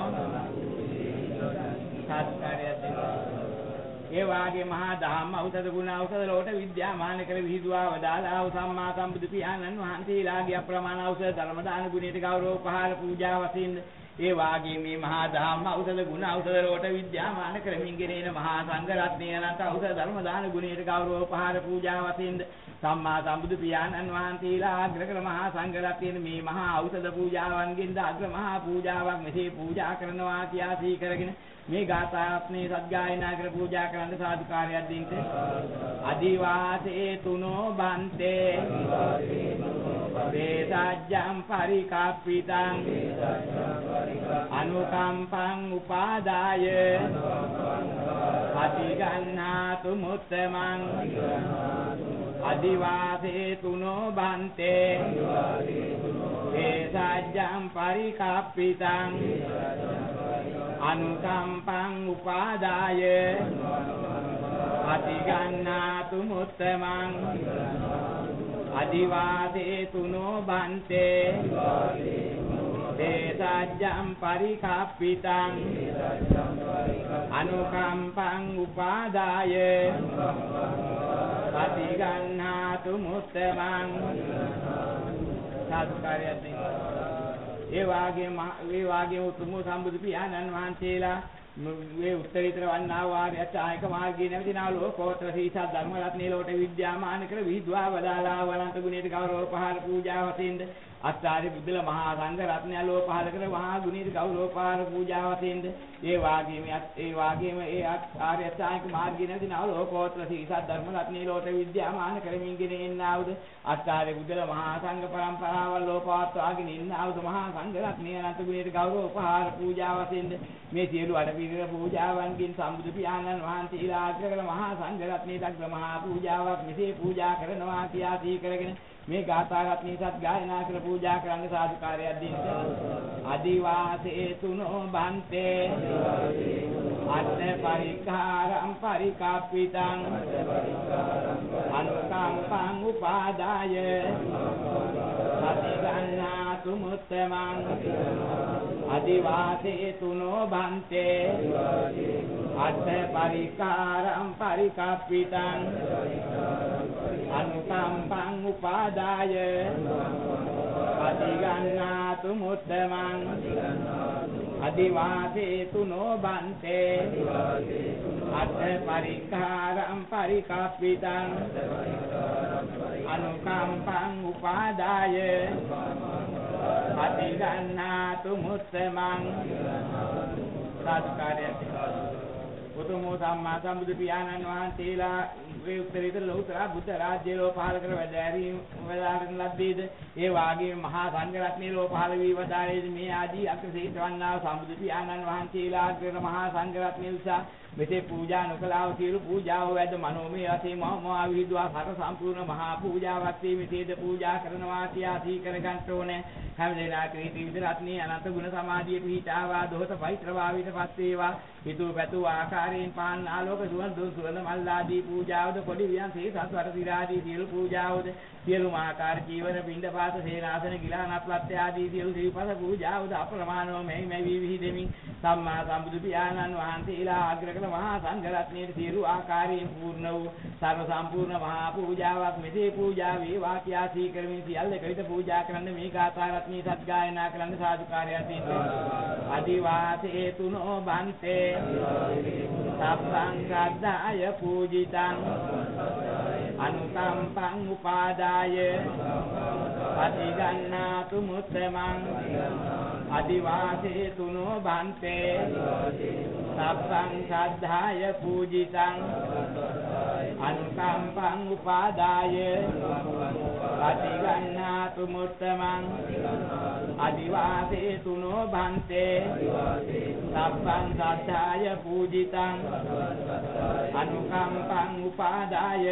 සත්කාරය දෙනවා. ඒ වාගේ මහා ධම්ම ඖෂධ ගුණ ඖෂධ ලෝට විද්‍යාමාන කර විහිදුවා වදාලා වූ සම්මා සම්බුදු පියාණන් වහන්සේලාගේ අප්‍රමාණ ඖෂධ ධර්ම දාන ගුණයට ගෞරව පහළ පූජා වශයෙන් ඒ වාගේ මේ මහා ධම්ම ඖෂධ ගුණ ඖෂධ ලෝට විද්‍යාමාන කරමින් ගෙනෙන මහා සංඝ රත්නයේ අනන්ත ඖෂධ ධර්ම දාන ගුණයට ගෞරව පහළ පූජා වශයෙන් සම්මා සම්බුදු පියාණන් වහන්සේලා අග්‍රකල මහා සංඝ රත්නයේ මේ මහා ඖෂධ පූජාවන්ගෙන් අග්‍ර මහා පූජාවක් මෙසේ පූජා කරනවා කියා සී කරගෙන මේ ගාථාත්මේ සත්ගායනා කර පූජා කරන්න සාදුකාරයක් දෙන්න. අදිවාසේ තුනෝ බන්තේ වේසජ්ජං පරිකප්පිතං අනුකම්පං උපාදාය පටිගන්හාතු මුත්තමං අදිවාසේ තුනෝ බන්තේ වේසජ්ජං පරිකප්පිතං අනුකම්පං උපාදාය පටිගන්හාතු මුත්තමං අදිවාසේ තුනෝ බන්තේ වේසජ්ජං පරිකප්පිතං අනුකම්පං උපාදාය පටිගන්හාතු මුත්තමං සත්කාරයක් දෙනවා. ඒ වාගේ උතුම් සම්බුදු පියාණන් වහන්සේලා මේ උත්තරීතර වන්නා වාගේ අචායක මාර්ගයේ නැවතිනා ලෝකෝත්තර සීසත් ධර්ම රත්නයේ ලෝට විද්‍යාමාන කර විහිදුවා වදාලා වලන්ත ගුණයට ගෞරව පහර පූජා වශයෙන් අෂ්ටාරි බුද්ධල මහා සංඝ රත්නය ලෝ පහල කර මහා ගුණීත ගෞරවපාර පූජාවතෙන්ද ඒ වාගේම ඒ ආර්ය අෂ්ටාංගික මාර්ගයේ නැති නවලෝකෝත්තර සීසත් ධර්ම රත්නී ලෝට විද්‍යාමාන කරමින් ගෙන එන්නාවුද අෂ්ටාරි බුද්ධල මහා සංඝ පරම්පරාවල් ලෝ පවත්වාගෙන ඉන්නාවුද මහා සංඝ රත්නය අනන්ත ගුණීත ගෞරවපාර පූජාවතෙන්ද මේ සියලු අඩපිරිකර පූජාවන්ගෙන් සම්බුදු පියාණන් වහන්සේලා අග්‍රකල මහා සංඝ රත්නයේ දක්ව මහා පූජාවක් මෙසේ පූජා කරනවා කියා දී කරගෙන මේ ගාථා රත්නීසත් ගායනා කර පූජා කරන්න සාදුකාරයක් දෙන්න අදිවාසේ තුනෝ බන්තේ අත්ථ පරික්ඛාරම් පරිකාප්පිතං අනුකම්පං උපාදාය අතිගන්නාතු මුත්තමං අදිවාසේ තුනෝ බන්තේ අත්ථ පරික්ඛාරම් පරිකාප්පිතං අනුකම්පං උපාදාය අතිගන්නාතු මුත්තමං අදිවාසේ තුනෝ බන්තේ අත්ථ පරික්ඛාරම් පරිකාප්පිතං අනුකම්පං උපාදාය අතිගන්නාතු මුත්තමං සත්කාරයත් උතුමෝ සම්මා සම්බුදු පියාණන් වහන්සේලා වේ උත්තරීතර ලෞතර බුද්ධ රාජ්‍ය ලෝ පහල කර වැඩෑරීම වදාරන ලද්දේද ඒ වාගේ මහා සංඝ රත්නයේ ලෝ පහල වී වදාරේද මේ ආදී අක්‍රසීත වන්නා සම්බුදු පියාණන් වහන්සේලා අග්‍ර මහා සංඝ රත්නයේ උසා මෙසේ පූජා නොකලාව සියලු පූජාව වැද මනෝමය වශයෙන් මහා විහිදුවා සතර සම්පූර්ණ මහා පූජාවක් වේ මෙසේද පූජා කරනවා කියා සී කර ගන්නට ඕනේ හැම දෙනා ක්‍රීති විද රත්නයේ අනන්ත ගුණ සමාධිය පිහිටාවා දොහත පවිත්‍ර භාවීටපත් වේවා හිතු පැතු ආකාරයෙන් පාන් ආලෝක සුවඳ මල් ආදී පූජාවද කොඩි වියන් සේ සත්වර දිරාදී සියලු පූජාවද සියලුම ආකාර ජීවන පිණ්ඩපාත සේනාසන ගිලානප්ලත්‍ය ආදී සියලු සිව්පස පූජාවද අප්‍රමාණව මෙහි විහිදෙමින් සම්මා සම්බුදු පියාණන් වහන්සේලා අග්‍රකල මහා සංඝ රත්නයේ සියලු ආකාරයෙන් පූර්ණ වූ සර්ව සම්පූර්ණ මහා පූජාවක් මෙසේ පූජා වේවා කියා සී කරමින් සියල්ල කවිත පූජා කරන්න මේ ගාථා රත්නී සත් ගායනා කරන්න සාදුකාරයක් දෙන්න අදිවාසේ තුනෝ බන්තේ සබ්බං ශ්‍රද්ධාය පූජිතං අනුකම්පං උපාදාය අතිගන්නාතු මුත්තමං අදිවාසේ තුනෝ බන්තේ සබ්බං ශ්‍රද්ධාය පූජිතං අනුකම්පං උපාදාය අතිගන්නාතු මුත්තමං අදිවාසේ තුනෝ බන්තේ සබ්බං ශ්‍රද්ධාය පූජිතං අනුකම්පං උපාදාය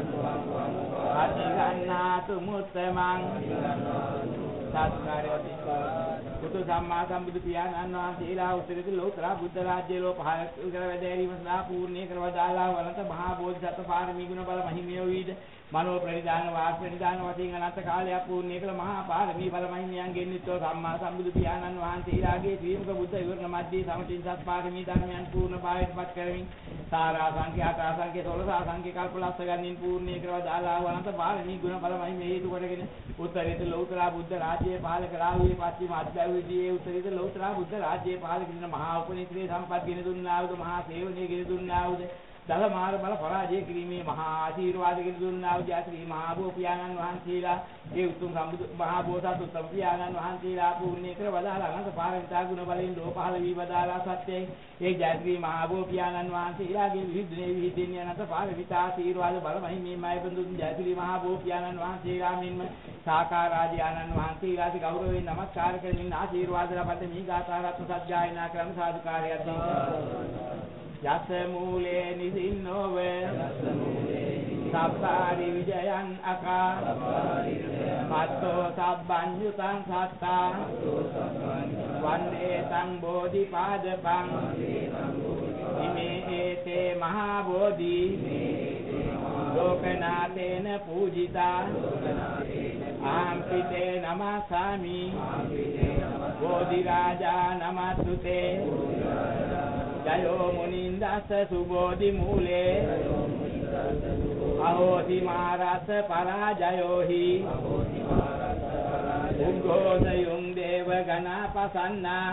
අතිගන්නාතු මුත්තමං සත්කාරයති පුතු සම්මා සම්බුදු පියාණන් වහන්සේලා උත්තරීත ලෝතර බුද්ධ රාජ්‍ය ලෝ පහල කර වැඩෑරීම සඳහා පූර්ණේ කරවදාලා වලත මහා බෝධිසත්ව පාරමී ගුණ බල මහිමිය වීද මනෝ ප්‍රනිදාන වාක් ප්‍රනිදාන වශයෙන් අනන්ත කාලයක් පූර්ණේ කළ මහා පාරමී බල මහිමියන්ගෙන් නිත්ව සම්මා සම්බුදු පියාණන් වහන්සේලාගේ ශ්‍රීමුක බුද්ධ විවරණ මැද්දේ සමතින් සත් පාරමී ධර්මයන් පූර්ණ භාවයටපත් කරමින් සාරා සංඛ්‍ය ආකාර සංඛ්‍ය 12 සංඛ්‍ය කල්පලස්ස ගන්නින් පූර්ණේ කරවදාලා වලත පාරමී ගුණ බල මහිමිය හේතු කොටගෙන උත්තරීත ලෝතර බුද්ධ රාජ්‍ය පාල කළා වූ පස්චිම අධ්‍යයනයේදී උත්තරීත ලෝතර බුද්ධ රාජ්‍ය පාල කින මහා උපනිශ්‍රේ සම්පත් ගෙන දුන්නාවුද මහා සේවනයේ ගෙන දුන්නාවුද දල මාර බල පරාජය කිරීමේ මහා ආශිර්වාද ගෙන දුන්නාවුද ශ්‍රී මහා බෝ පියාණන් වහන්සේලා ඒ උතුම් සම්බුදු මහා බෝසත් උත්තම පියාණන් වහන්සේලා පූර්ණේ කර වදාලා අනන්ත පාරමිතා ගුණ බලෙන් ලෝ පහළ වී වදාලා සත්‍යයි ඒ ජයශ්‍රී මහා බෝ පියාණන් වහන්සේලාගේ විහිදුනේ විහිදෙන්නේ අනන්ත පාරමිතා ආශිර්වාද බල මහිමේමයි බඳුන් ජයශ්‍රී මහා බෝ පියාණන් වහන්සේලා මෙන්ම සාකා රාජානන් වහන්සේලාට ගෞරවයෙන් නමස්කාර කරමින් ආශිර්වාද ලබන්න මේ ගාථා රත්න සත් ගායනා කරන සාදුකාරයක් දෙන්න යස මූලේ නිසින්නෝව සබ්බාරි විජයං අකා මත්තෝ සබ්බඤ්ඤුතං සත්තා වන්දේ තං බෝධිපාදපං ඉමේ ඒතේ මහා බෝධි ලෝකනාතේන පූජිතා ආම්පිතේ නමස්සාමි බෝධි රාජා නමස්තුතේ ජයෝ මුනින්දස්ස සුබෝධි මූලේ අහෝති මාරස පරාජයෝ හි උග්ගෝසයුං දේව ගණපසන්නා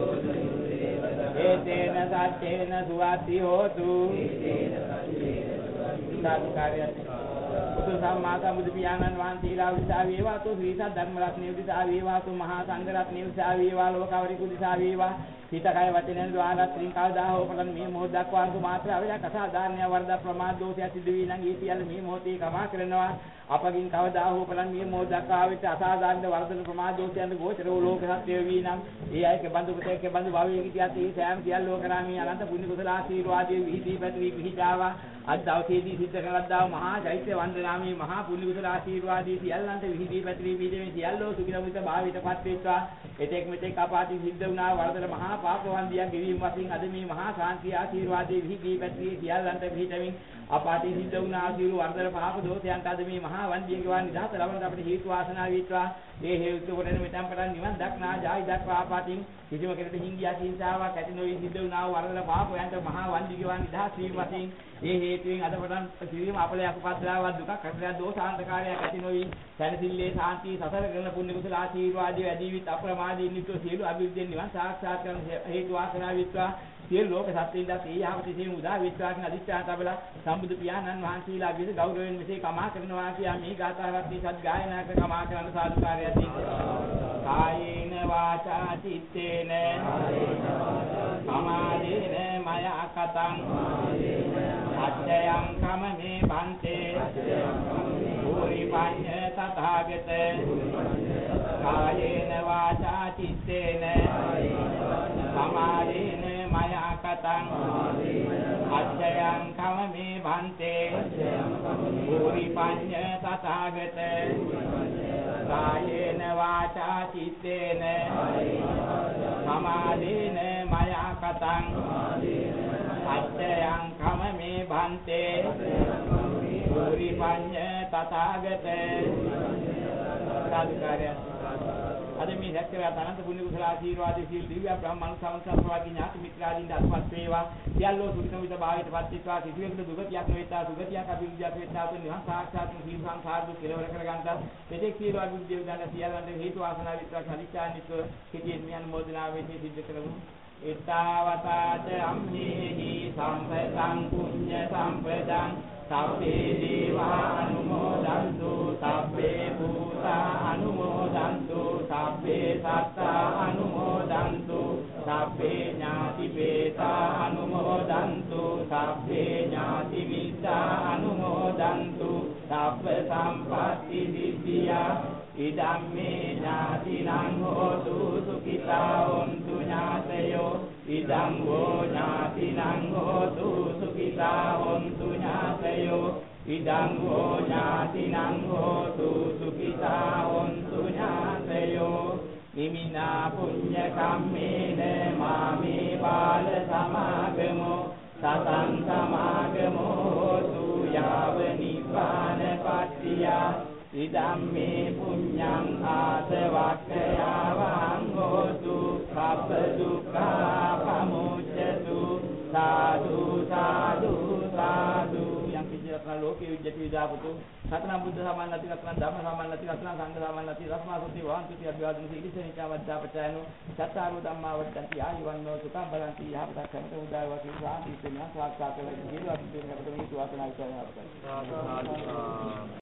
ඒතේන සච්චේන සුවති හෝතු සත්කාරයත් උතුම් සම්මා සම්බුදු පියාණන් වහන්සේලා උදෙසා වේවා තෝ ශ්‍රී සත්‍ය ධර්ම රත්නයේ උදෙසා වේවා තෝ මහා සංඝ රත්නයේ උදෙසා වේවා ලෝකවරිකු උදෙසා වේවා හිත කය වචනෙන් ද්වාරත්‍රින් කල්දා හෝපතන් මේ මොහොත දක්වා අන්තු මාත්‍ර අවයක් අසාධාරණ්‍ය වර්ධ ප්‍රමාද දෝෂය සිදු වී නම් ඒ සියල්ල මේ මොහොතේ කමා කරනවා අපගින් කවදා හෝපතන් මේ මොහොත දක්වා වෙච්ච අසාධාරණ වර්ධන ප්‍රමාද දෝෂයන් ගෝචර වූ ලෝක සත්‍ය වී නම් ඒ අයක බඳු පුතේක බඳු භවයේ කිතියත් ඒ සෑම සියල්ල ලෝකරාමී අනන්ත පුණ්‍ය කුසල ආශීර්වාදයේ විහිදී පැතිරී පිහිටාවා අද දවසේදී සිද්ධ කරගත්තා මහා චෛත්‍ය වන්දනාමේ මහා පුණ්‍ය කුසල ආශීර්වාදයේ සියල්ලන්ට විහිදී පැතිරී පිහිටීමේ සියල්ලෝ සුඛිතමිත භාවයටපත් වෙත්වා එතෙක් මෙතෙක් අපාති සිද්ධ වුණා වර්ධන මහා පාපවන්දියක් ගෙවීම වශයෙන් අද මේ මහා ශාන්තිය ආශීර්වාදයේ විහිදී පැතිරී සියල්ලන්ට පිහිටමින් අපාති සිද්ධ වුණා ආශීර්ව වර්ධන පාප දෝෂයන්ට අද මේ මහා වන්දියෙන් ගෙවා නිදහස ලබන අපිට හේතු වාසනා වේත්වා ඒ හේතු කොටන මෙතන් පටන් නිවන් දක්නා ජායි දක්වා ආපාතින් කිසිම කෙනෙකුට හිංගියා හිංසාවක් ඇති නොවි සිද්ධ වුණා වර්ධන පාපයන්ට මහා වන්දි ගෙවා නිදහස් වීම වශයෙන් ඒ හේතුවෙන් අද පටන් සිරීම අපලයක් උපද්‍රාවක් දුකක් කටලයක් දෝෂාන්තකාරයක් ඇති නොවි සැනසille සාන්තිය සසර කරන පුණ්‍ය කුසල ආශීර්වාදයේ වැඩි විත් අප්‍රමාදී නිත්‍ය සියලු අභිවෘද්ධිය නිවන් සාක්ෂාත් කරන හේතු වාසනා වේත්වා සියලු ලෝක සත්ත්වයන්ට ඒ යහපතේම උදා වේත්වා කියන අදිෂ්ඨාන තබලා සම්බුදු පියාණන් වහන්සේලා විස ගෞරවයෙන් මෙසේ කමා කරනවා කියා මේ ගාථාවත් සත් ගායනා කර කමා කරන සාදුකාරයත් කායේන වාචා චිත්තේන සමාධේන මය අකතං අච්ඡයං කම මේ බන්තේ පූරි පඤ්ඤ තථාගත කායේන වාචා චිත්තේන සමාධේන මය අකතං අච්ඡයං කම මේ බන්තේ පූරි පඤ්ඤ තථාගත කායේන වාචා චිත්තේන සමාධේන මය අකතං අච්ඡයං කම මේ භන්තේ පූරි පඤ්ඤ තථාගත සාදුකාරය අද මේ දැක්කේ අනන්ත පුණ්‍ය කුසල ආශීර්වාදයේ සීල දිව්‍ය බ්‍රහ්මණ සමන්සත්වාදී ඥාති මිත්‍රාදීන් අත්පත් වේවා සියල්ලෝ සුඛිතමිත භාවයටපත් වෙත්වා කිසිවෙකුට දුගතියක් නොවේතා සුගතියක් අභිවෘද්ධියක් වෙත්තා තුන් නිවන් සාක්ෂාත් සීල සංසාර දුක් කෙලවර කරගන්නත් මෙතෙක් සීල අභිවෘද්ධිය උදාන සියල්ලන්ට හේතු වාසනා විත්‍රා සනිච්ඡානිත්ව හිතින් මේ අනුමෝදනා වෙන්නේ සිද්ධ කරමු ඊතාවතාච අම්මේහි සම්පතං පුඤ්ඤ සම්පදං සබ්බේ දේවා අනුමෝදන්තු සබ්බේ භූතා අනුමෝදන්තු සබ්බේ සත්තා අනුමෝදන්තු සබ්බේ ඥාති වේතා අනුමෝදන්තු සබ්බේ ඥාති මිත්තා අනුමෝදන්තු සබ්බ සම්පatti සිද්ධියා ඉදම්මේ ඥාතිනං හෝතු සුඛිතා හොන්තු ඥාතයෝ ඉදං හෝ ඥාතිනං හෝතු සුඛිතා හොන්තු ඥාතයෝ ඉදං හෝ ඥාතිනං හෝතු සුඛිතා හොන්තු ඥාතයෝ නිමිනා පුඤ්ඤ කම්මේන මාමේ බාල සමාගමෝ සතං සමාගමෝ හෝතු යාව නිපාන පත්තියා ඉදම්මේ පුඤ්ඤං ආසවක්ඛයාවං හෝතු සබ්බ දුක්ඛා පමුච්ඡතු සාදු සාදු සාදු යම් කිසියක ලෝකේ විජ්ජති විදාපතු සතනම් බුද්ධ සමන්නති සතනම් ධම්ම සමන්නති සතනම් සංඝ සමන්නති රස්මාසුති වහන්ති අභිවාදන සීලිසනිකා වද්දාපචයනෝ චත්තාරෝ ධම්මා වද්දන්ති ආයුවන්නෝ සුඛං බලන්ති යහපතක් කමත උදාවති සාන්ති සෙනා සාක්ෂාත් කරගන්න කියලා අපි දෙන්නකට මේ වාසනාව කරනවා.